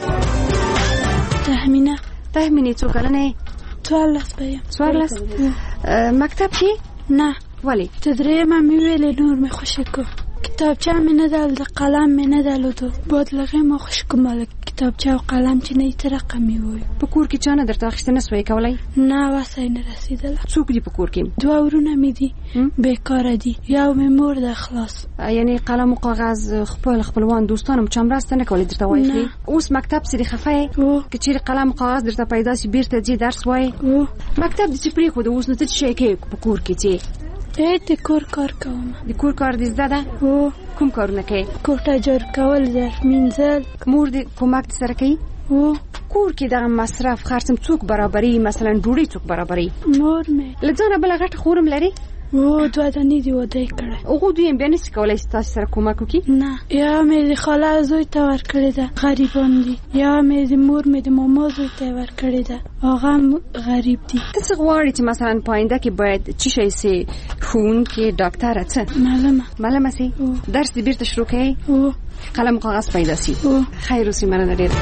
تهمینه څو کلنه؟ 14 به یم. 14 مکتب کې؟ نه. ولی؟ تدریمه مې ویلې نور مې خوشې کو. کتابچه مې نه درلوده، قلم مې نه درلوده، بادلغې مې خوشې کومه کتابچه او قلم چې نه یې رقم مې وایي. په کور کې چا نه درته اخیسته نه سوی کولی؟ نه وسه نه رسېدله. څوک دي په کور کې؟ 2 ورونه مې دي بیکاره دي، یو مې مور ده خلاص. یعنی قلم او کاغذ خپلوان دوستانم چا مرسته نه کولی درته واخلي؟ اوس مکتب سری خفه که چیرې قلم او کاغذ درته پیدا سي بیرته ځي درس وایي؟ مکتب دې چې پرېښوده اوس نو ته څه شی کوې په کور کې چې؟ د کور کار کوم. د کور کار دې زده ده؟ کوم کارونه کوې؟ کوټه جارو کول، ظرف مینځل. مور دې کومک دې سره کوي؟ کور کې دغه مصرف خرڅم څوک برابري؟ مثلا ډوډۍ څوک برابري؟ مور مې. له ځانه بله غټه خور هم لري؟ او دوادنی دی واده کړه. هغه دوی بیا نشي کولای تاسو سره کومک وکړي؟ نه، یا مې خاله زوی ته ورکړې ده، غریبان دي، یا مې مور مې د ماما زوی ته ورکړې ده، هغه غریب دي. تاسو غواړئ چې مثلا پاینده کې باید چی شي سي خون کې ډاکټر څه معلومه سي درس دې بیرته شروع کړئ او قلم کاغذ پیدا سي. خیر اوسې مننه ډېر.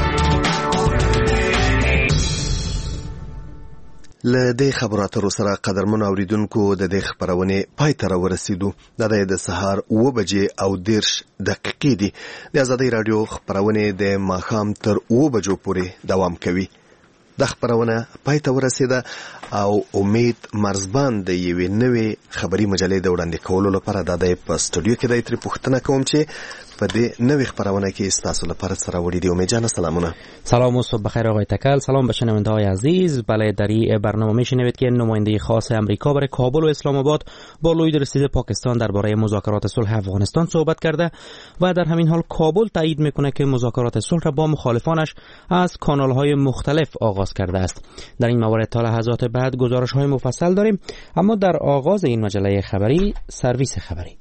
له دې خبرو اترو سره قدرمن اوریدونکو د دې خبرونه پای ته ورسېدو. د سهار 9:10 دقیقې دي. د آزادۍ رادیو خبرونه د ماښام تر 9 بجو پورې دوام کوي. د خبرونه پای ته ورسېده او امید مرزبان د یوې نوې خبري مجلې د وړاندې کولو لپاره د په سټوډیو کې د تری پوښتنه کوم چې په دې نوې خبرونه کې تاسو لپاره سره وړي دي. امید جان سلامونه. سلام و صبح بخیر آقای تکل. سلام به شنونده‌های عزیز. بله، در این برنامه میشنوید که نماینده خاص امریکا برای کابل و اسلام آباد با لوید رسید پاکستان درباره مذاکرات صلح افغانستان صحبت کرده و در همین حال کابل تایید میکنه که مذاکرات صلح را با مخالفانش از کانال‌های مختلف آغاز کرده است. در این مورد تا لحظات بعد گزارش‌های مفصل داریم، اما در آغاز این مجله خبری سرویس خبری.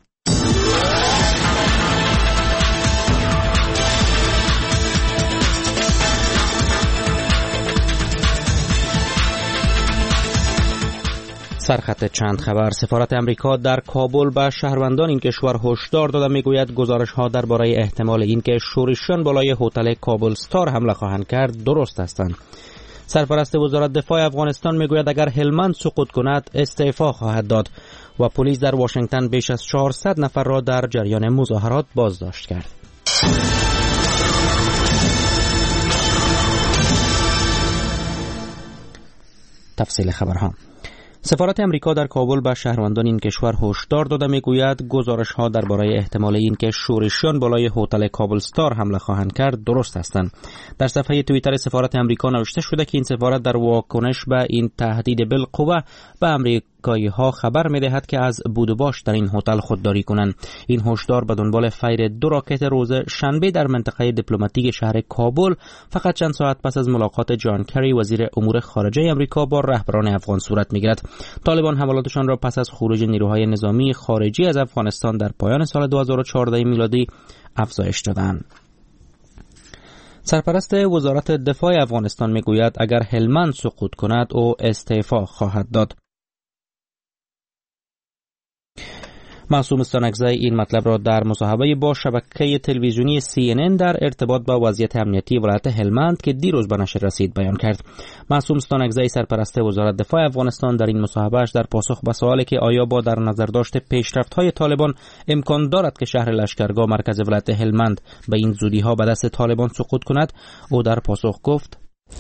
سرخط چند خبر. سفارت امریکا در کابل به شهروندان این کشور هشدار داده میگوید گزارش‌ها درباره احتمال اینکه شورشیان بالای هتل کابل استار حمله خواهند کرد درست هستند. سرپرست وزارت دفاع افغانستان میگوید اگر هلمند سقوط کند استعفا خواهد داد و پلیس در واشنگتن بیش از 400 نفر را در جریان مظاهرات بازداشت کرد. تفصیل خبرها. سفارت امریکا در کابل به شهروندان این کشور هشدار داده میگوید گزارش‌ها درباره احتمال اینکه شورشیان بالای هتل کابل استار حمله خواهند کرد درست هستند. در صفحه توییتر سفارت امریکا نوشته شده که این سفارت در واکنش به این تهدید بالقوه به امریکایی‌ها خبر می‌دهد که از بود و باش در این هتل خودداری کنند. این هشدار به دنبال فیر 2 راکت روز شنبه در منطقه دیپلماتیک شهر کابل فقط چند ساعت پس از ملاقات جان کری وزیر امور خارجه امریکا با رهبران افغان صورت می‌گیرد. طالبان حملاتشان را پس از خروج نیروهای نظامی خارجی از افغانستان در پایان سال 2014 میلادی افزایش دادند. سرپرست وزارت دفاع افغانستان میگوید اگر هلمند سقوط کند او استعفا خواهد داد. معصوم استانکزی این مطلب را در مصاحبه با شبکه تلویزیونی CNN در ارتباط با وضعیت امنیتی ولایت هلمند که دیروز به نشر رسید بیان کرد. معصوم استانکزی سرپرست وزارت دفاع افغانستان در این مصاحبهش در پاسخ به سوالی که آیا با در نظر داشت پیشرفت‌های طالبان امکان دارد که شهر لشکرگاه مرکز ولایت هلمند به این زودی‌ها به دست طالبان سقوط کند، او در پاسخ گفت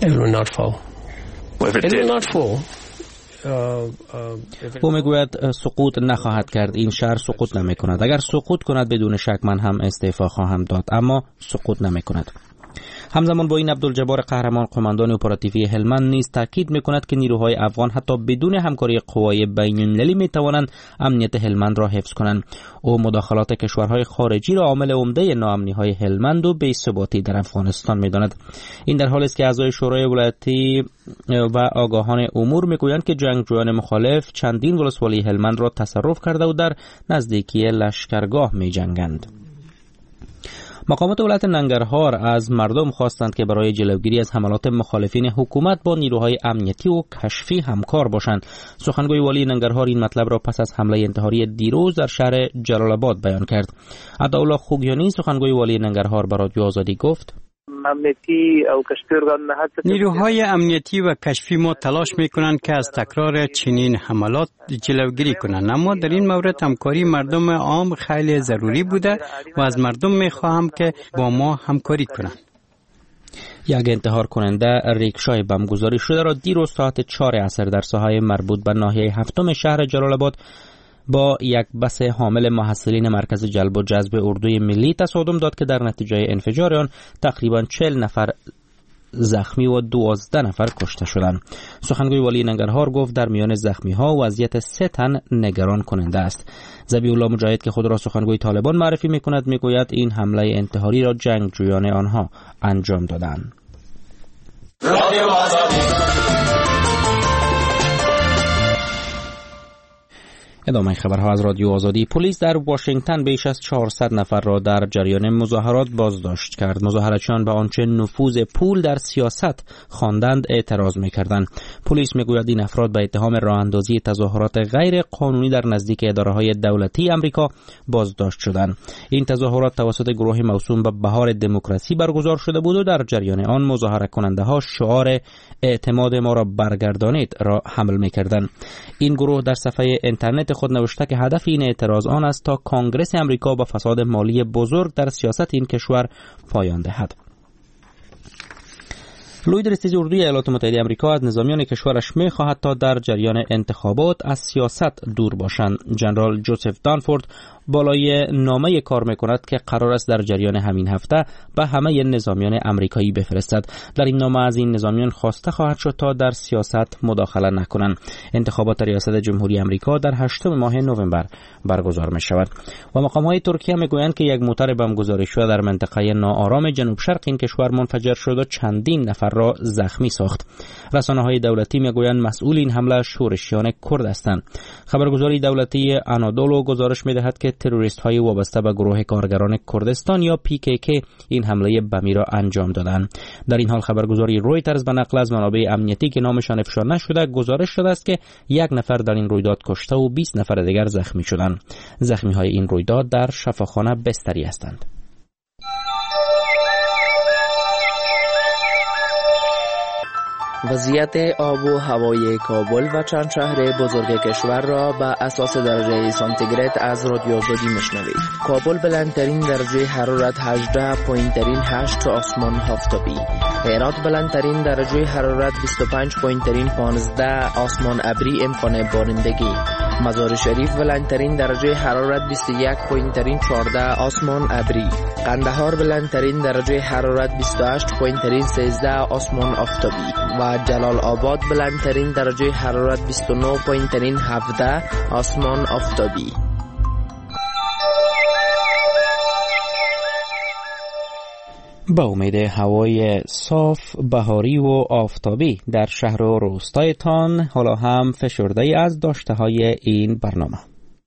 او میگوید سقوط نخواهد کرد، این شهر سقوط نمی کند. اگر سقوط کند بدون شک من هم استعفا خواهم داد، اما سقوط نمی کند. همزمان با این عبدالجبار قهرمان قماندان اپراتیوی هلمند نیز تاکید می‌کند که نیروهای افغان حتی بدون همکاری قوای بین‌المللی می‌توانند امنیت هلمند را حفظ کنند. او مداخلات کشورهای خارجی را عامل عمده ناامنی‌های هلمند و بی‌ثباتی در افغانستان می‌داند. این در حالی است که اعضای شورای ولایتی و آگاهان امور می‌گویند که جنگجویان مخالف چندین ولسوالی هلمند را تصرف کرده و در نزدیکی لشکرگاه می‌جنگند. مقامات ولایت ننگرهار از مردم خواستند که برای جلوگیری از حملات مخالفین حکومت با نیروهای امنیتی و کشفی همکار باشند. سخنگوی والی ننگرهار این مطلب را پس از حمله انتحاری دیروز در شهر جلال آباد بیان کرد. عطاالله خوگیانی سخنگوی والی ننگرهار به رادیو آزادی گفت: نیروهای امنیتی و کشفی ما تلاش میکنند که از تکرار چنین حملات جلوگیری کنند، اما در این مورد همکاری مردم عام خیلی ضروری بوده و از مردم میخواهم که با ما همکاری کنند. یک انتحار کننده ریکشای بمبگذاری شده را دیروز ساعت 4 عصر در ساحه مربوط به ناحیه 7 شهر جلال آباد با یک بس حامل محصلین مرکز جلب و جذب اردوی ملی تصادم داد که در نتیجه انفجار آن تقریبا 40 نفر زخمی و 12 نفر کشته شدند. سخنگوی والی ننگرهار گفت در میان زخمی ها وضعیت 3 تن نگران کننده است. ذبیح الله مجاهد که خود را سخنگوی طالبان معرفی می‌کند میگوید این حمله انتحاری را جنگجویان آنها انجام دادند. ادامه خبرها از رادیو آزادی. پلیس در واشنگتن بیش از 400 نفر را در جریان مظاهرات بازداشت کرد. مظاهرچیان به آنچه نفوذ پول در سیاست خواندند اعتراض می‌کردند. پلیس می‌گوید این افراد به اتهام راه اندازی تظاهرات غیر قانونی در نزدیک اداره‌های دولتی آمریکا بازداشت شدند. این تظاهرات توسط گروهی موسوم به بهار دموکراسی برگزار شده بود و در جریان آن مظاهره کننده‌ها شعار اعتماد ما را برگردانید را حمل می‌کردند. این گروه در صفحه اینترنت خود نوشته که هدف این اعتراض آن است تا کنگره آمریکا با فساد مالی بزرگ در سیاست این کشور پایان دهد. لوید رستیز اردوی ایالات متحده آمریکا از نظامیان کشورش می‌خواهد تا در جریان انتخابات از سیاست دور باشند. ژنرال جوزف دانفورد بالای نامه کار می‌کند که قرار است در جریان همین هفته به همه نظامیان آمریکایی بفرستد. در این نامه از این نظامیان خواسته خواهد شد تا در سیاست مداخله نکنند. انتخابات ریاست جمهوری آمریکا در 8 ماه نوامبر برگزار می‌شود. و مقام‌های ترکیه می‌گویند که یک موتر بمبگذاری شده در منطقه ناآرام جنوب شرق این کشور منفجر شد و چندین نفر را زخمی ساخت. رسانه‌های دولتی می‌گویند مسئول این حمله شورشیان کرد هستند. خبرگزاری دولتی آنادولو گزارش می‌دهد که تروریست‌های وابسته به گروه کارگران کردستان یا PKK این حمله بمی را انجام دادند. در این حال خبرگزاری رویترز به نقل از منابع امنیتی که نامشان افشا نشده گزارش شده است که 1 نفر در این رویداد کشته و 20 نفر دیگر زخمی شدند. زخمی‌های این رویداد در شفاخانه بستری هستند. وضعیت آب و هوای کابل و چند شهر بزرگ کشور را به اساس درجه سانتیگراد از رادیو آزادی میشنوید. کابل بلندترین درجه حرارت 18 پایینترین 8 آسمان آفتابی. هرات بلندترین درجه حرارت 25 پایینترین 15 آسمان ابری امکان بارندگی. مزار شریف بلندترین درجه حرارت 21 پایینترین 14 آسمان ابری. قندهار بلندترین درجه حرارت 28 پایینترین 13 آسمان آفتابی و جلال آباد بلندترین درجه حرارت 29 پایینترین 17 آسمان آفتابی. با امید هوای صاف، بهاری و آفتابی در شهر و روستایتان، حالا هم فشرده‌ای از داشته‌های این برنامه.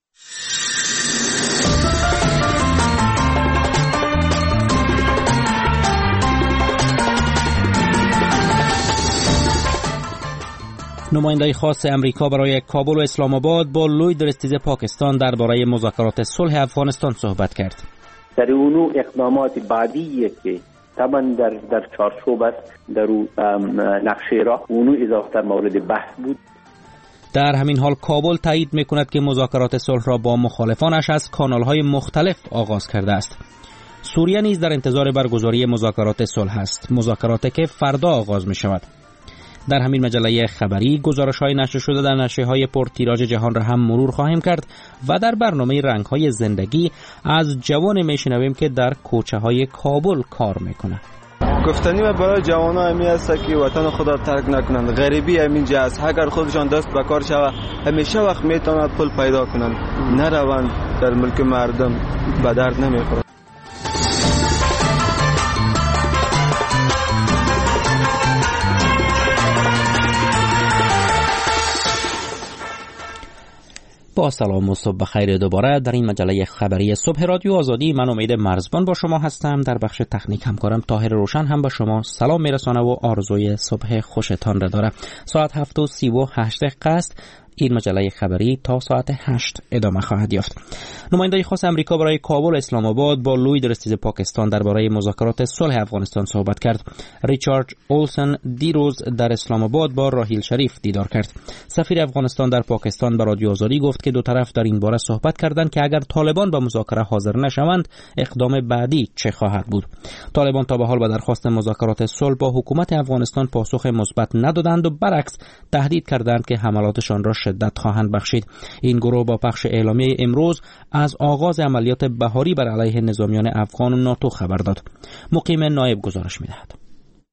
نماینده خاص امریکا برای کابل و اسلام آباد با لوید رستیز پاکستان درباره مذاکرات صلح افغانستان صحبت کرد. در اونو اقدامات بعدی که طبعا در چارچوب است در نقشه راه اونو اضافه مورد بحث بود. در همین حال کابل تایید میکند که مذاکرات صلح را با مخالفانش از کانال‌های مختلف آغاز کرده است. سوریه نیز در انتظار برگزاری مذاکرات صلح است، مذاکراتی که فردا آغاز می شود. در همین مجله خبری گزارش‌های نشر شده در نشریه‌های پرتیراژ جهان را هم مرور خواهیم کرد و در برنامه رنگ‌های زندگی از جوان میشنویم که در کوچه‌های کابل کار میکنه. گفتنی برای جوان‌ها همی است که وطن خود را ترک نکنند. غریبی همینجا است. اگر خودشان دست به کار شود همیشه وقت میتونند پول پیدا کنند، نروند در ملک مردم به درد نمیخورند. با سلام و صبح بخیر دوباره در این مجله خبری صبح رادیو آزادی. من امید مرزبان با شما هستم. در بخش تکنیک همکارم طاهر روشن هم با شما سلام میرسانه و آرزوی صبح خوشتان را داره. ساعت 7:38 است. این مجله خبری تا ساعت 8 ادامه خواهد یافت. نماینده خاص امریکا برای کابل و اسلام آباد با لوید رستیز پاکستان درباره مذاکرات صلح افغانستان صحبت کرد. ریچارد اولسن دیروز در اسلام آباد با راحیل شریف دیدار کرد. سفیر افغانستان در پاکستان به رادیو آزادی گفت که دو طرف در این باره صحبت کردند که اگر طالبان به مذاکره حاضر نشوند اقدام بعدی چه خواهد بود. طالبان تا به حال به درخواست مذاکرات صلح با حکومت افغانستان پاسخ مثبت ندادند و برعکس تهدید کردند که حملاتشان را شدت خواهند بخشید. این گروه با پخش اعلامیه امروز از آغاز عملیات بهاری بر علیه نظامیان افغان و ناتو خبر داد. مقیم نایب گزارش می‌دهد.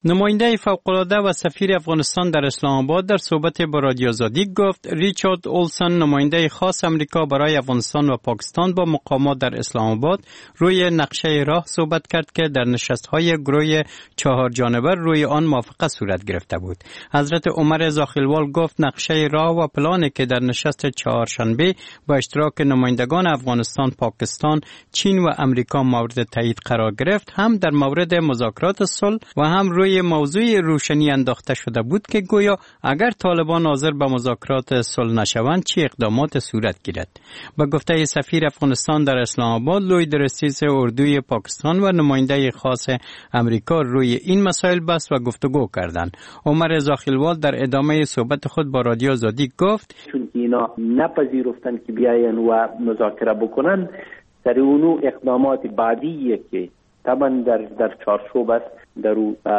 نماینده فوق‌العاده و سفیر افغانستان در اسلام آباد در صحبت با رادیو آزادی گفت ریچارد اولسن نماینده خاص آمریکا برای افغانستان و پاکستان با مقامات در اسلام آباد روی نقشه راه صحبت کرد که در نشست‌های گروه 4 جانبه روی آن موافقت صورت گرفته بود. حضرت عمر زاخیلوال گفت نقشه راه و پلانی که در نشست چهارشنبه با اشتراک نمایندگان افغانستان، پاکستان، چین و آمریکا مورد تایید قرار گرفت هم در مورد مذاکرات صلح و هم روی موضوع روشنی انداخته شده بود که گویا اگر طالبان حاضر به مذاکرات صلح نشوند چه اقدامات صورت گیرد. با گفته سفیر افغانستان در اسلام آباد لوی درستیس اردوی پاکستان و نماینده خاص امریکا روی این مسائل بحث و گفتگو کردند. عمر زاخیلوال در ادامه صحبت خود با رادیو آزادی گفت چون اینا نپذیرفتن که بیاین و مذاکره بکنن در اونو اقدامات بعدیه که طبعا در چارچوب است در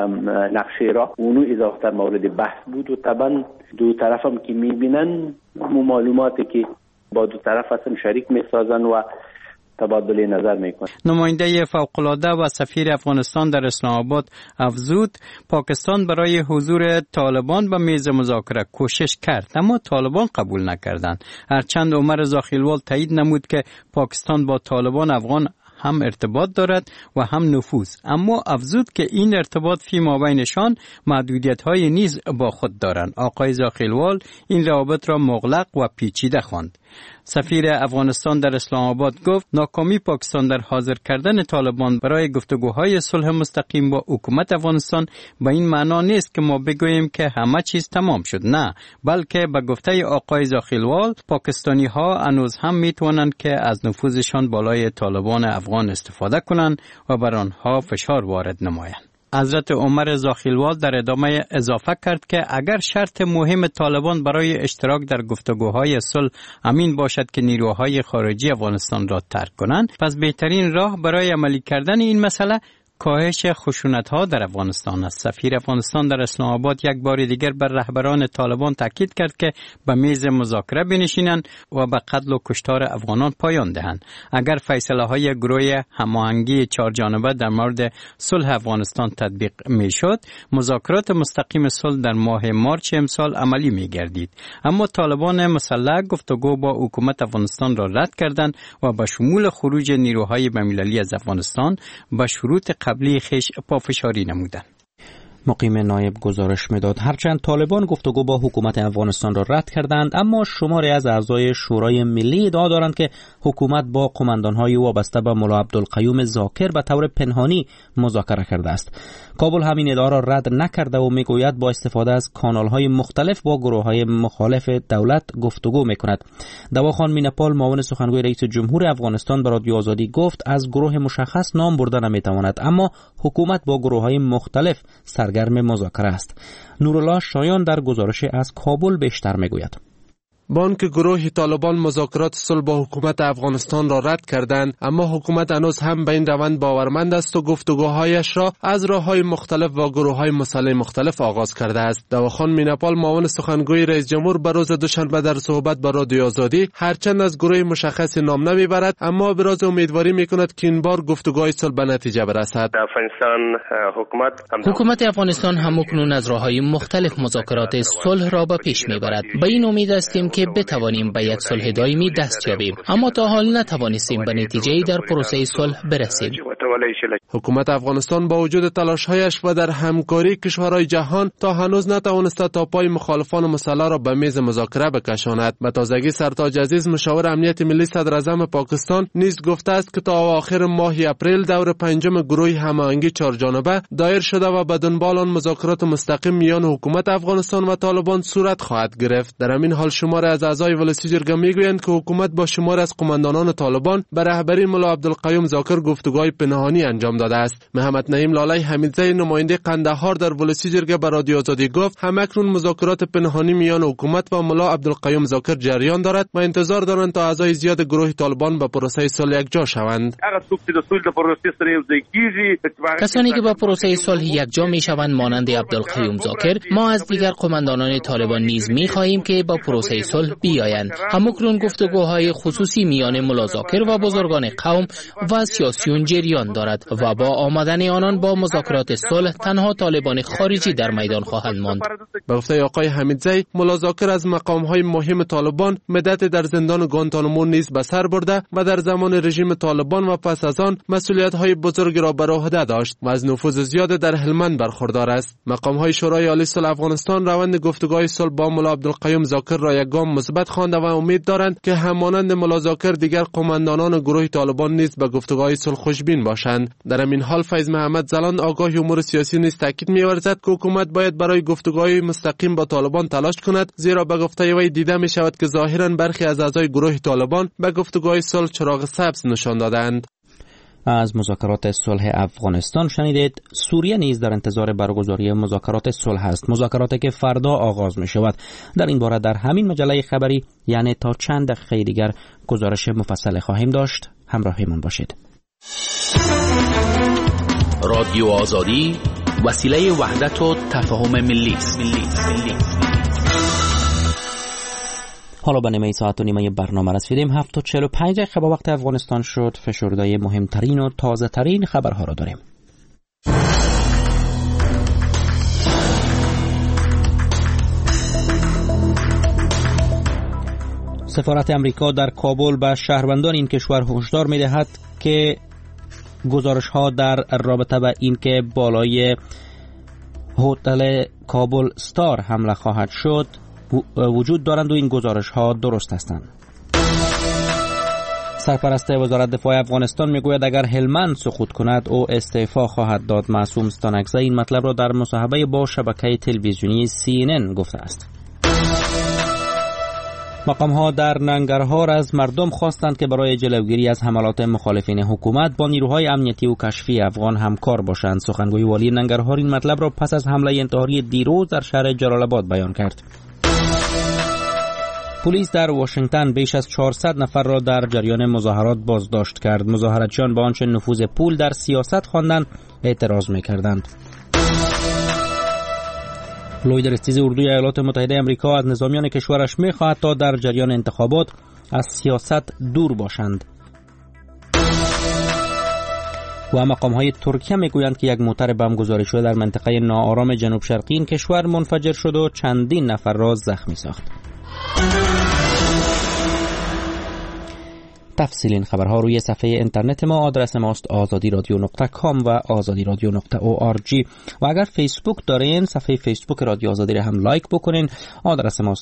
نقشه را اونو اضافه مورد بحث بود و طبعا دو طرف هم که میبینن معلوماتی که با دو طرف اصلا شریک میسازن و تبادل نظر میکنن. نماینده فوق‌العاده و سفیر افغانستان در اسلام آباد افزود پاکستان برای حضور طالبان به میز مذاکره کوشش کرد اما طالبان قبول نکردند. هرچند عمر زاخیلوال تایید نمود که پاکستان با طالبان افغان هم ارتباط دارد و هم نفوذ، اما افزود که این ارتباط فی مابینشان محدودیت‌های نیز با خود دارند. آقای زاخیلوال این روابط را مغلق و پیچیده خواند. سفیر افغانستان در اسلام آباد گفت ناکامی پاکستان در حاضر کردن طالبان برای گفتگوهای صلح مستقیم با حکومت افغانستان به این معنا نیست که ما بگوییم که همه چیز تمام شد، نه، بلکه به گفته آقای زاخیلوال پاکستانی ها هنوز هم میتوانند که از نفوذشان بالای طالبان افغان استفاده کنند و بر آنها فشار وارد نمایند. حضرت عمر زاخیلوال در ادامه اضافه کرد که اگر شرط مهم طالبان برای اشتراک در گفتگوهای صلح همین باشد که نیروهای خارجی افغانستان را ترک کنند، پس بهترین راه برای عملی کردن این مسئله کاهش خشونت‌ها در افغانستان است. سفیر افغانستان در اسلام آباد یک بار دیگر بر رهبران طالبان تاکید کرد که به میز مذاکره بنشینند و به قتل و کشتار افغانان پایان دهند. اگر فیصله‌های گروه هماهنگی 4 جانبه در مورد صلح افغانستان تطبیق می‌شد، مذاکرات مستقیم صلح در ماه مارچ امسال عملی می‌گردید. اما طالبان مسلح گفتگو با حکومت افغانستان را رد کردند و به شمول خروج نیروهای بین‌المللی از افغانستان به شروط قبلی خیش پافشاری نمودند. مقیم نایب گزارش میداد هرچند طالبان گفتگو با حکومت افغانستان را رد کردند، اما شماری از اعضای شورای ملی ادعا دارند که حکومت با قماندان‌های وابسته به ملا عبدالقیوم ذاکر به طور پنهانی مذاکره کرده است. کابل همین ادعا را رد نکرده و میگوید با استفاده از کانال‌های مختلف با گروه‌های مخالف دولت گفتگو میکند. دواخان مینپال معاون سخنگوی رئیس جمهور افغانستان به رادیو آزادی گفت از گروه مشخص نام برده نمیتواند، اما حکومت با گروه‌های مختلف سرگرم مذاکره است. نورالله شایان در گزارش از کابل بیشتر میگوید. بانک گروه طالبان مذاکرات صلح با حکومت افغانستان را رد کردند، اما حکومت هنوز هم به این روند باورمند است و گفتگوهایش را از راه‌های مختلف با گروه‌های مسلح مختلف آغاز کرده است. دواخان مینپال معاون سخنگوی رئیس جمهور به روز دوشنبه در صحبت با رادیو آزادی هرچند از گروه مشخص نام نمیبرد، اما ابراز امیدواری میکند که این بار گفتگوهای صلح به نتیجه برسد. حکومت افغانستان همکنون از راه‌های مختلف مذاکرات صلح را به پیش میبرد. به این امید هستیم که بتوانیم به یک صلح دائمی دست یابیم، اما تا حال نتوانستیم به نتیجه‌ای در پروسه صلح برسیم. حکومت افغانستان با وجود تلاش‌هایش و در همکاری کشورهای جهان تا هنوز نتوانسته تا پای مخالفان مسلح را به میز مذاکره بکشاند. به تازگی سرتاج عزیز مشاور امنیت ملی صدر اعظم پاکستان نیز گفته است که تا آخر ماه اپریل دور پنجم گروه هماهنگی 4 جانبه دایر شده و به دنبال آن مذاکرات مستقیم میان حکومت افغانستان و طالبان صورت خواهد گرفت. در همین حال شماری از اعضای ولسی جرگه میگویند که حکومت با شماری از قماندانان طالبان به رهبری ملا عبدالقیوم ذاکر گفتگوهای پنهانی انجام داده است. محمد نعیم لاله حمیدزی نماینده قندهار در ولسی جرگه به رادیو آزادی گفت همکنون مذاکرات پنهانی میان حکومت و ملا عبدالقیوم ذاکر جریان دارد و انتظار دارند تا اعضای زیاد گروه طالبان به پروسه صلح یکجا شوند. کسانی که با پروسه صلح یکجا میشوند مانند عبدالقیوم ذاکر، ما از دیگر قماندانان طالبان نیز میخواهیم که با پروسه صلح صلح بیایند. همکنون گفتگوهای خصوصی میان ملازاکر و بزرگان قوم و سیاسیون جریان دارد و با آمدن آنان با مذاکرات صلح تنها طالبان خارجی در میدان خواهند ماند. به گفته آقای حمیدزی، ملازاکر از مقام‌های مهم طالبان مدت در زندان گوانتانامو نیز به سر برده و در زمان رژیم طالبان و پس از آن مسئولیت‌های بزرگ را بر عهده داشت و از نفوذ زیاد در هلمند برخوردار است. مقام‌های شورای عالی صلح افغانستان روند گفتگوهای صلح با ملا عبدالقیوم زاکر را یک گام مثبت خوانده و امید دارند که همانند ملا زاکر دیگر قماندانان گروه طالبان نیز به گفتگوهای صلح خوشبین باشند. در همین حال فیض محمد زلان آگاه امور سیاسی نیز تاکید می‌ورزد که حکومت باید برای گفتگوهای مستقیم با طالبان تلاش کند، زیرا به گفته وی دیده می شود که ظاهراً برخی از اعضای گروه طالبان به گفتگوهای صلح چراغ سبز نشان دادند. از مذاکرات صلح افغانستان شنیدید. سوریه نیز در انتظار برگزاری مذاکرات صلح است، مذاکراتی که فردا آغاز می شود. در این باره در همین مجله خبری یعنی تا چند دقیقه دیگر گزارش مفصل خواهیم داشت. همراهمان باشید. رادیو آزادی، وسیله وحدت و تفاهم ملی است. حالا به نیمه ساعت و نیمه برنامه رسیدیم. 7:45 دقیقه با وقت افغانستان شد. فشردهای مهمترین و تازه ترین خبرها را داریم. سفارت امریکا در کابل به شهروندان این کشور هشدار می‌دهد که گزارش‌ها در رابطه با اینکه بالای هتل کابل استار حمله خواهد شد وجود دارند و این گزارش‌ها درست هستند. سرپرست وزارت دفاع افغانستان میگوید اگر هلمند سقوط کند او استعفا خواهد داد. معصوم ستانکزی این مطلب را در مصاحبه با شبکه تلویزیونی CNN گفته است. مقام‌ها در ننگرهار از مردم خواستند که برای جلوگیری از حملات مخالفین حکومت با نیروهای امنیتی و کشفی افغان همکار باشند. سخنگوی والی ننگرهار این مطلب را پس از حمله انتحاری دیروز در شهر جلال آباد بیان کرد. پلیس در واشنگتن بیش از 400 نفر را در جریان مظاهرات بازداشت کرد. مظاهراتچیان با آنچه نفوذ پول در سیاست خواندند اعتراض می‌کردند. لوید رستیز اردوی ایالات متحده آمریکا از نظامیان کشورش می‌خواهد تا در جریان انتخابات از سیاست دور باشند. و مقام‌های ترکیه میگویند که یک موتر بم گذاری شده در منطقه ناآرام جنوب شرقی این کشور منفجر شد و چندین نفر را زخمی ساخت. تفصیل این خبرها روی صفحه اینترنت ما. آدرس ماست azadiradio.com و azadiradio.org و اگر فیسبوک دارین صفحه فیسبوک رادیو آزادی را هم لایک بکنین. آدرس ماست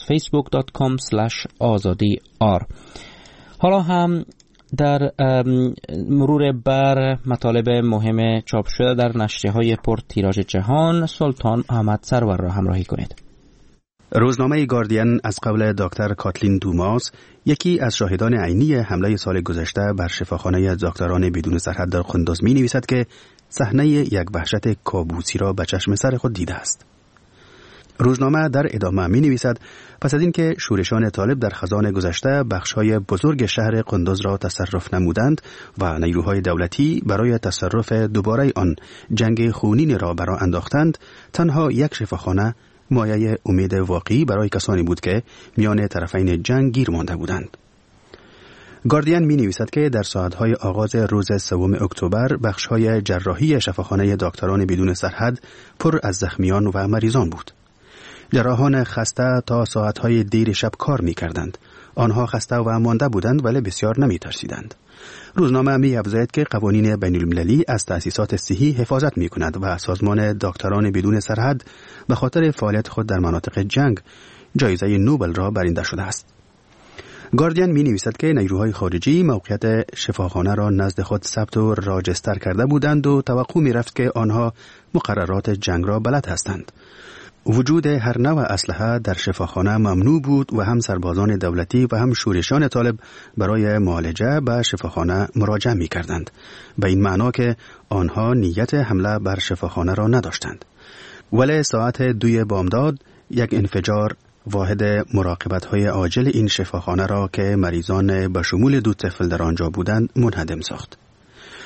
facebook.com/azadiyar. حالا هم در مرور بر مطالب مهم چاپ شده در نشریه‌های پرتیراژ جهان سلطان احمد سرور را همراهی کنید. روزنامه گاردین از قول دکتر کاتلین دوماس، یکی از شاهدان عینی حمله سال گذشته بر شفاخانه دکتران بدون سرحد در قندوز می نویسد که صحنه یک وحشت کابوسی را به چشم سر خود دیده است. روزنامه در ادامه می نویسد پس از اینکه شورشان طالب در خزان گذشته بخش‌های بزرگ شهر قندوز را تصرف نمودند و نیروهای دولتی برای تصرف دوباره آن جنگ خونین را برآ انداختند، تنها یک شفاخانه مایه امید واقعی برای کسانی بود که میان طرفین جنگ گیر مانده بودند. گاردین می نویسد که در ساعتهای آغاز روز 3 اکتبر بخش‌های جراحی شفاخانه دکتران بدون سرحد پر از زخمیان و مریضان بود. جراحان خسته تا ساعتهای دیر شب کار می کردند. آنها خسته و مانده بودند ولی بسیار نمی ترسیدند. روزنامه می افزاید که قوانین بین المللی از تأسیسات صحی حفاظت می کند و سازمان دکتران بدون سرحد به خاطر فعالیت خود در مناطق جنگ جایزه نوبل را برنده شده است. گاردین می نویسد که نیروهای خارجی موقعیت شفاخانه را نزد خود ثبت و راجستر کرده بودند و توقع می رفت که آنها مقررات جنگ را بلد هستند. وجود هر نوع اسلحه در شفاخانه ممنوع بود و هم سربازان دولتی و هم شورشان طالب برای معالجه به شفاخانه مراجعه می کردند، به این معنا که آنها نیت حمله بر شفاخانه را نداشتند. ولی ساعت 2 بامداد یک انفجار واحد مراقبت‌های عاجل این شفاخانه را که مریضان به شمول 2 طفل در آنجا بودند منهدم ساخت.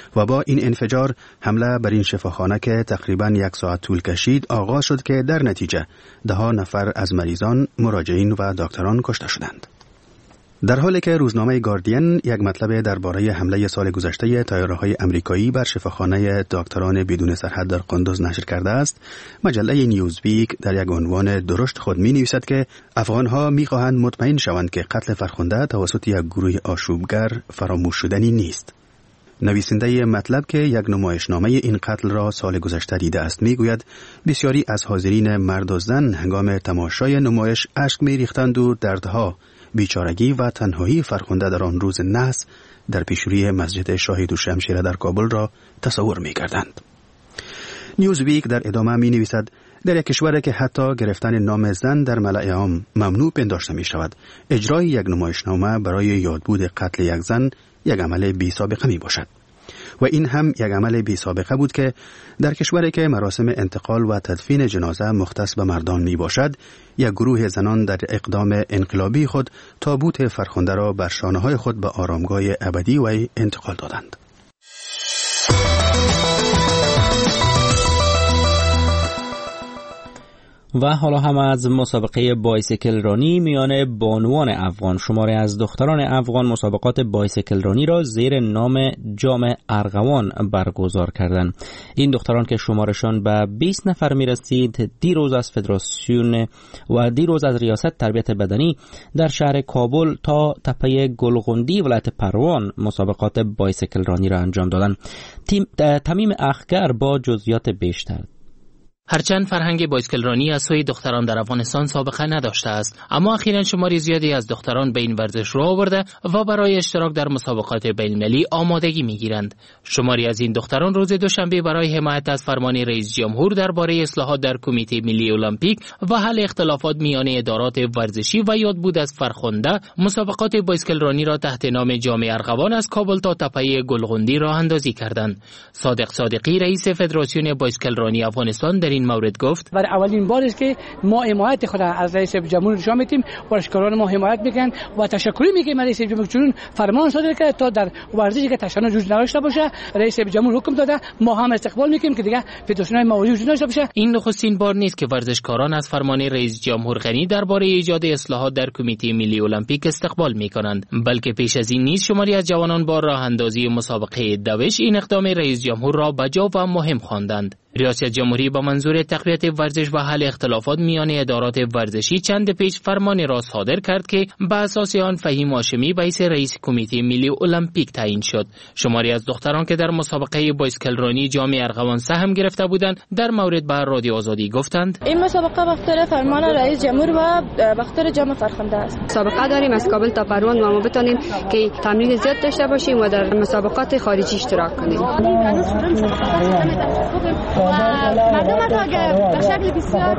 و با این انفجار حمله بر این شفاخانه که تقریباً 1 ساعت طول کشید آغاز شد که در نتیجه 10 نفر از مریضان، مراجعین و دکتران کشته شدند. در حالی که روزنامه گاردین یک مطلب درباره حمله سال گذشته طیاره‌های آمریکایی بر شفاخانه دکتران بدون سرحد در قندوز نشر کرده است، مجله نیوزویک در یک عنوان درشت خود می‌نویسد که افغان‌ها می‌خواهند مطمئن شوند که قتل فرخنده توسط یک گروه آشوبگر فراموش شدنی نیست. نویسنده مطلب که یک نمایشنامه این قتل را سال گذشته دیده است میگوید بسیاری از حاضرین مرد و زن هنگام تماشای نمایش اشک می‌ریختند و دردها، بیچارگی و تنهایی فرخنده در آن روز نحس در پیشروی مسجد شاهد و شمشیر در کابل را تصور می‌کردند. نیوزویک در ادامه می‌نویسد در یک کشوری که حتی گرفتن نام زن در ملأ عام ممنوع پنداشته می‌شود، اجرای یک نمایشنامه برای یادبود قتل یک زن یک عمل بی سابقه می باشد. و این هم یک عمل بی سابقه بود که در کشوری که مراسم انتقال و تدفین جنازه مختص به مردان می باشد، یک گروه زنان در اقدام انقلابی خود تابوت فرخنده را بر شانه‌های خود به آرامگاه ابدی و انتقال دادند. و حالا هم از مسابقه بایسیکل رانی میان بانوان افغان. شماری از دختران افغان مسابقات بایسیکل رانی را زیر نام جام ارغوان برگزار کردند. این دختران که شمارشان به 20 نفر میرسید، دیروز از فدراسیون و دیروز از ریاست تربیت بدنی در شهر کابل تا تپه گلغندی ولایت پروان مسابقات بایسیکل رانی را انجام دادند. تمیم اخگر با جزئیات بیشتر. هرچند فرهنگ بایسکل رانی از سوی دختران در افغانستان سابقه نداشته است، اما اخیراً شماری زیادی از دختران به این ورزش رو آورده و برای اشتراک در مسابقات بین‌المللی آمادگی می‌گیرند. شماری از این دختران روز دوشنبه برای حمایت از فرمان رئیس جمهور درباره اصلاحات در کمیته ملی المپیک و حل اختلافات میان ادارات ورزشی و یادبود از فرخنده مسابقات بایسکل رانی را تحت نام جام ارغوان از کابل تا تپه گلغندی راه اندازی کردند. صادق صادقی رئیس فدراسیون بایسکل رانی افغانستان در این مورد گفت: برای اولین بار است که ما حمایت خود از رئیس جمهور نشان میدیم، ورزشکاران ما حمایت میکنن و تشکری میکنیم رئیس جمهور چون فرمان صادر کرد تا در ورزشی که تشنج وجود نداشته باشه رئیس جمهور حکم داده، ما هم استقبال میکنیم که دیگه فدراسیون ما وجود نداشته باشه. این نخستین بار نیست که ورزشکاران از فرمان رئیس جمهور غنی درباره ایجاد اصلاحات در کمیته ملی المپیک استقبال میکنند، بلکه پیش از این نیز شماری از جوانان با راه اندازی مسابقه دوش این اقدام رئیس جمهور را بجا و مهم خواندند. ریاست جمهوری با منظور تقویت ورزش و حل اختلافات میان ادارات ورزشی چند پیش فرمان را صادر کرد که به اساس آن فهیم هاشمی به حیث رئیس کمیته ملی المپیک تعیین شد. شماری از دختران که در مسابقه بایسکل رانی جام ارغوان سهم گرفته بودند در مورد به رادیو آزادی گفتند: این مسابقه بخاطر فرمان رئیس جمهور و بخاطر جام فرخنده است. مسابقه داریم از کابل تا پروان و ما بتونیم که تمرین زیاد داشته باشیم و در مسابقات خارجی اشتراک کنیم. مردم اگر به شکل بسیار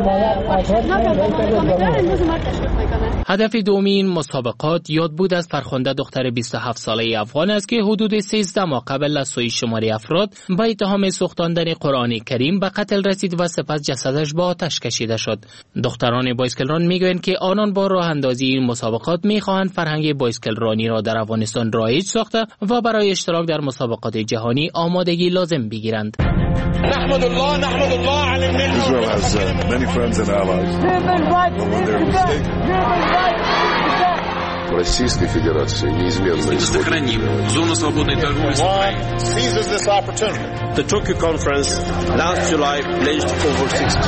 هدف دومی این مسابقات یادبود از فرخنده دختر 27 ساله افغان است که حدود 13 ماه قبل از سوی شماری افراد با اتهام سوختاندن قرآن کریم به قتل رسید و سپس جسدش با آتش کشیده شد. دختران بایسکل ران میگویند که آنان با راه اندازی این مسابقات میخواهند فرهنگ بایسکل رانی را در افغانستان رایج ساخته و برای اشتراک در مسابقات جهانی آمادگی لازم بگیرند. نحمد الله على المنة. Israel has many friends and allies. When they're mistaken. Российской Федерации неизменно сохраним зону свободной торговли. Seizes this opportunity. The Tokyo conference last July pledged over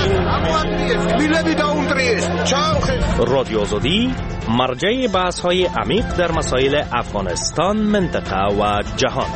16 رادیو آزادی مرجع بحث‌های عمیق در مسائل افغانستان، منطقه و جهان.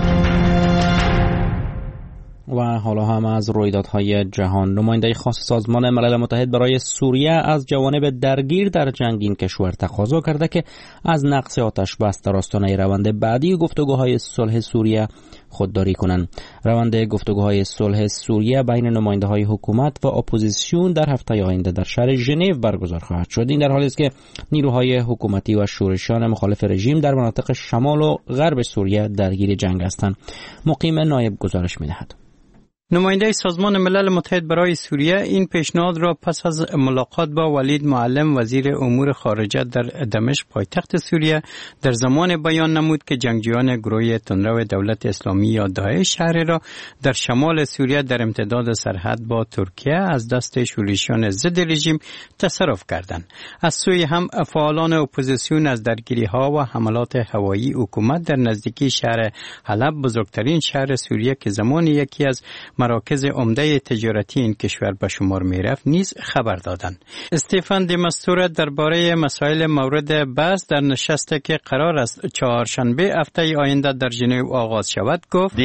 و حالا هم از رویدادهای جهان. نماینده خاص سازمان ملل متحد برای سوریه از جوانب درگیر در جنگ این کشور تقاضا کرده که از نقص آتش بس در آستانه روند بعدی گفتگوهای صلح سوریه خودداری کنند. روند گفتگوهای صلح سوریه بین نماینده‌های حکومت و اپوزیسیون در هفته آینده در شهر ژنو برگزار خواهد شد. این در حالی است که نیروهای حکومتی و شورشیان مخالف رژیم در مناطق شمال و غرب سوریه درگیر جنگ هستند. مقیم نایب گزارش می‌دهد. نماینده سازمان ملل متحد برای سوریه این پیشنهاد را پس از ملاقات با ولید معلم وزیر امور خارجه در دمشق پایتخت سوریه در زمان بیان نمود که جنگجویان گروه تندرو دولت اسلامی یا داعش شهر را در شمال سوریه در امتداد سرحد با ترکیه از دست شورشیان ضد رژیم تصرف کردند. از سوی هم فعالان اپوزیسیون از درگیری‌ها و حملات هوایی حکومت در نزدیکی شهر حلب، بزرگترین شهر سوریه که زمان یکی از مراکز عمده تجارتی این کشور به شمار می‌رفت نیز خبر دادند. استفان دی مستور درباره مسائل مورد بحث در نشستی که قرار است چهارشنبه هفته آینده در ژنو آغاز شود گفت: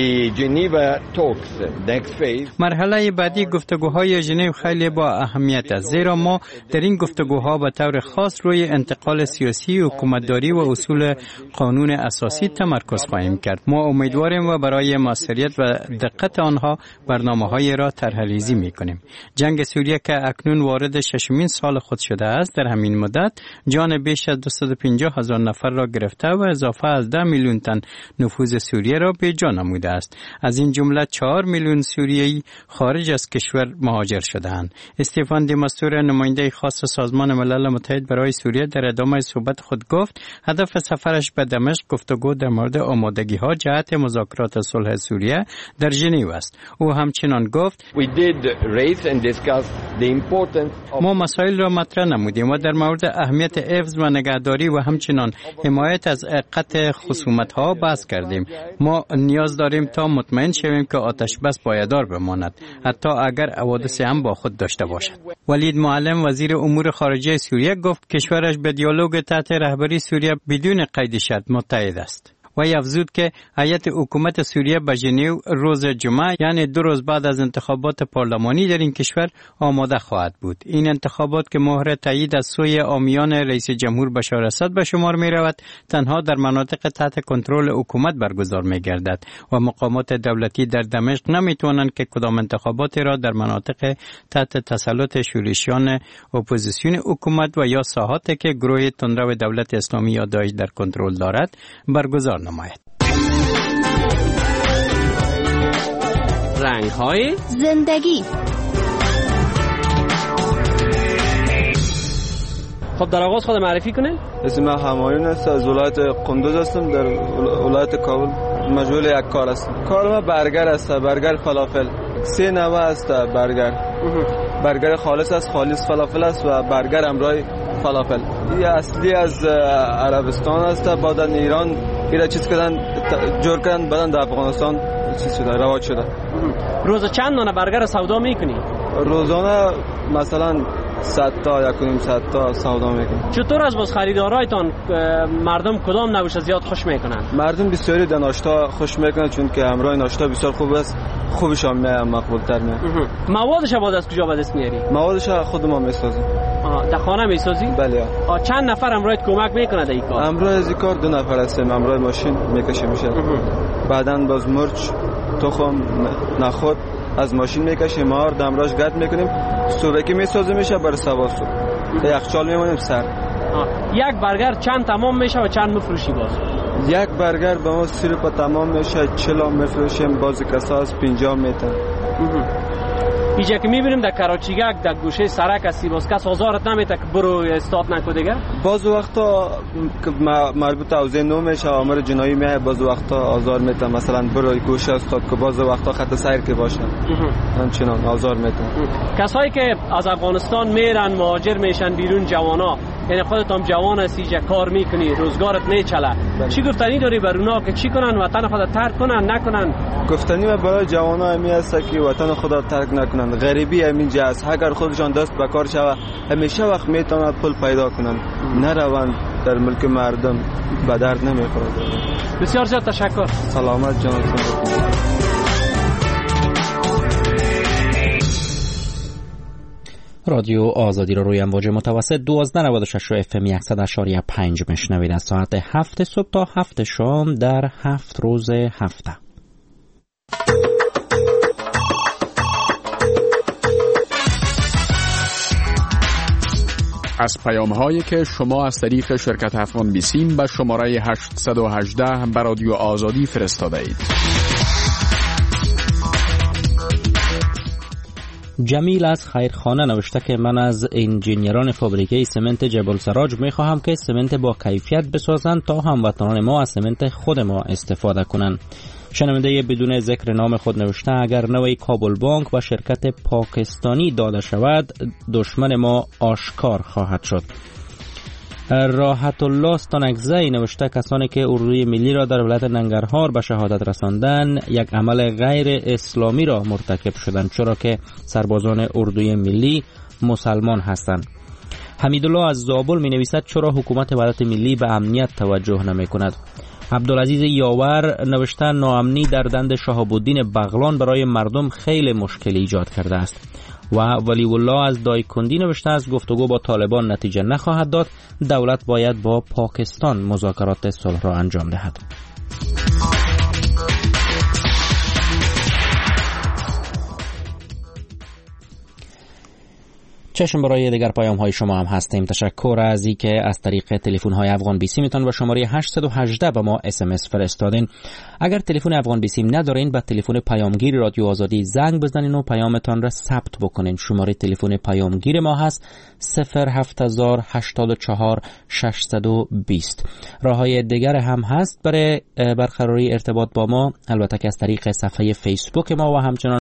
مرحله بعدی گفتگوهای ژنو خیلی با اهمیت است، زیرا ما در این گفتگوها به طور خاص روی انتقال سیاسی، حکومتداری و اصول قانون اساسی تمرکز خواهیم کرد. ما امیدواریم و برای موثریت و دقت آنها برنامه‌های را طرح‌ریزی می‌کنیم. جنگ سوریه که اکنون وارد ششمین سال خود شده است، در همین مدت جان بیش از 250,000 نفر را گرفته و اضافه از 10 میلیون تن نفوذ سوریه را به جا نموده است. از این جمله 4 میلیون سوریایی خارج از کشور مهاجر شده‌اند. استفان دی مستور نماینده خاص سازمان ملل متحد برای سوریه در ادامه صحبت خود گفت هدف سفرش به دمشق گفتگو در مورد آمادگی‌ها جهت مذاکرات صلح سوریه در ژنو است. او همچنان گفت: ما مسائل را مطرح نمودیم و در مورد اهمیت حفظ و نگهداری و همچنان حمایت از قطع خصومت‌ها بحث کردیم. ما نیاز داریم تا مطمئن شویم که آتش بس پایدار بماند، حتی اگر حوادث هم با خود داشته باشد. ولید معلم وزیر امور خارجه سوریه گفت کشورش به دیالوگ تحت رهبری سوریه بدون قید شرط متحد است. و افزود که هیئت حکومت سوریه به ژنو روز جمعه یعنی 2 روز بعد از انتخابات پارلمانی در این کشور آماده خواهد بود. این انتخابات که مهر تایید از سوی عامیان رئیس جمهور بشار اسد به شمار می رود، تنها در مناطق تحت کنترل حکومت برگزار می گردد و مقامات دولتی در دمشق نمی توانند که کدام انتخابات را در مناطق تحت تسلط شورشیان اپوزیسیون حکومت و یا ساحاتی که گروه تندرو دولت اسلامی یا داعش در کنترل دارد برگزار نماید. رنگ‌های زندگی. خب در آغاز خود معرفی کنید. اسم من همایون است، از ولایت قندوز هستم، در ولایت کابل. مشغول یک کار هستم. کار ما برگر است، برگر فلافل. 3 نوع است برگر. برگر خالص است، خالص فلافل است و برگر همراه فلافل. این اصلی از عربستان است، بعد از ایران ایرا چیز کردن جور کردن، بعدن در افغانستان چیز شده، رواج شده. روز چند دانه برگر سودا میکنی؟ روزانه مثلا 100 تا 1.5 تا سودا میکنم. چطور از باز خریدارایتان مردم کدام نوش زیاد خوش میکنن؟ مردم بسیاری در ناشتا خوش میکنن، چون که همراه ناشتا بسیار خوب است، خوبشان میاد، مقبول تر میاد. موادش بعد از کجا به دست میاری؟ موادش خود ما میسازیم. در خانه میسازی؟ بله. چند نفر همراهت کمک میکنه در این کار؟ همراه از این کار 2 نفر هستیم، همراه ماشین میکشیم میشه. بعدن باز مرچ، تخم، نخود از ماشین میکشیم، مار دمراش گرد میکنیم، صبح که میسازیم میشه بر سوا صبح یخچال میمونیم سر. یک برگر چند تمام میشه و چند میفروشی باز؟ یک برگر به ما 30 روپیه تمام میشه، 40 میفروشیم، بعضی کسا از 50 میتن. اینجا که میبینیم در کراچیگک در گوشه سرک هستی، باز کس آزارت نمیته که برو استاد نکو دیگه؟ باز وقتا مربوط اوضاع نو میشه، امر جنایی میه، باز وقتا آزار میته، مثلا برو گوشه استاد که باز وقتا خط سیر که باشه همچنان آزار میته. کسایی که از افغانستان میرن مهاجر میشن بیرون، جوانا، یعنی خودت هم جوان هستی، اینجا کار میکنی، روزگارت میچله، چی گفتنی داری بر اونا که چی کنن، وطن خود ترک کنن نکنن؟ گفتنی برای جوانا همی است که وطن خود ترک نکنن. غریبی همینجا است، اگر خودشان دست به کار شوه همیشه وقت میتونن پول پیدا کنن، نروند در ملک مردم به درد نمیخورد. بسیار زیاد تشکر. سلامت جان. رادیو آزادی را روی امواج متوسط 1296 و FM 100.5 میشنوید از ساعت 7 صبح تا 7 شام در 7 روز هفته. از پیام‌هایی که شما از طریق شرکت افغان بیسیم به شماره 818 به رادیو آزادی فرستاده اید. جمیل از خیرخانه نوشته که من از انجینیران فابریکه سمنت جبل سراج میخواهم که سمنت با کیفیت بسازند تا هموطنان ما از سمنت خود ما استفاده کنند. شنونده بدون ذکر نام خود نوشته اگر نوی کابل بانک و شرکت پاکستانی داده شود دشمن ما آشکار خواهد شد. راحت الله ستانکزی نوشته کسانی که اردوی ملی را در ولایت ننگرهار به شهادت رساندن یک عمل غیر اسلامی را مرتکب شدند چرا که سربازان اردوی ملی مسلمان هستند. حمیدالله از زابل می نویسد چرا حکومت وحدت ملی به امنیت توجه نمی کند. عبدالعزیز یاور نوشته ناامنی در دند شهاب الدین بغلان برای مردم خیلی مشکل ایجاد کرده است. و ولی الله از دایکندی نوشته از گفتگو با طالبان نتیجه نخواهد داد، دولت باید با پاکستان مذاکرات صلح را انجام دهد. چشم برای دیگر پیام های شما هم هستیم. تشکر از اینکه از طریق تلفن های افغان بیسیم میتون و شماره 818 به ما SMS فرستادین. اگر تلفن افغان بیسیم ندارین به تلفن پیامگیر رادیو آزادی زنگ بزنین و پیامتان را ثبت بکنین. شماره تلفن پیامگیر ما هست 07084 620. راههای دیگر هم هست برای برقراری ارتباط با ما، البته که از طریق صفحه فیسبوک ما و همچنان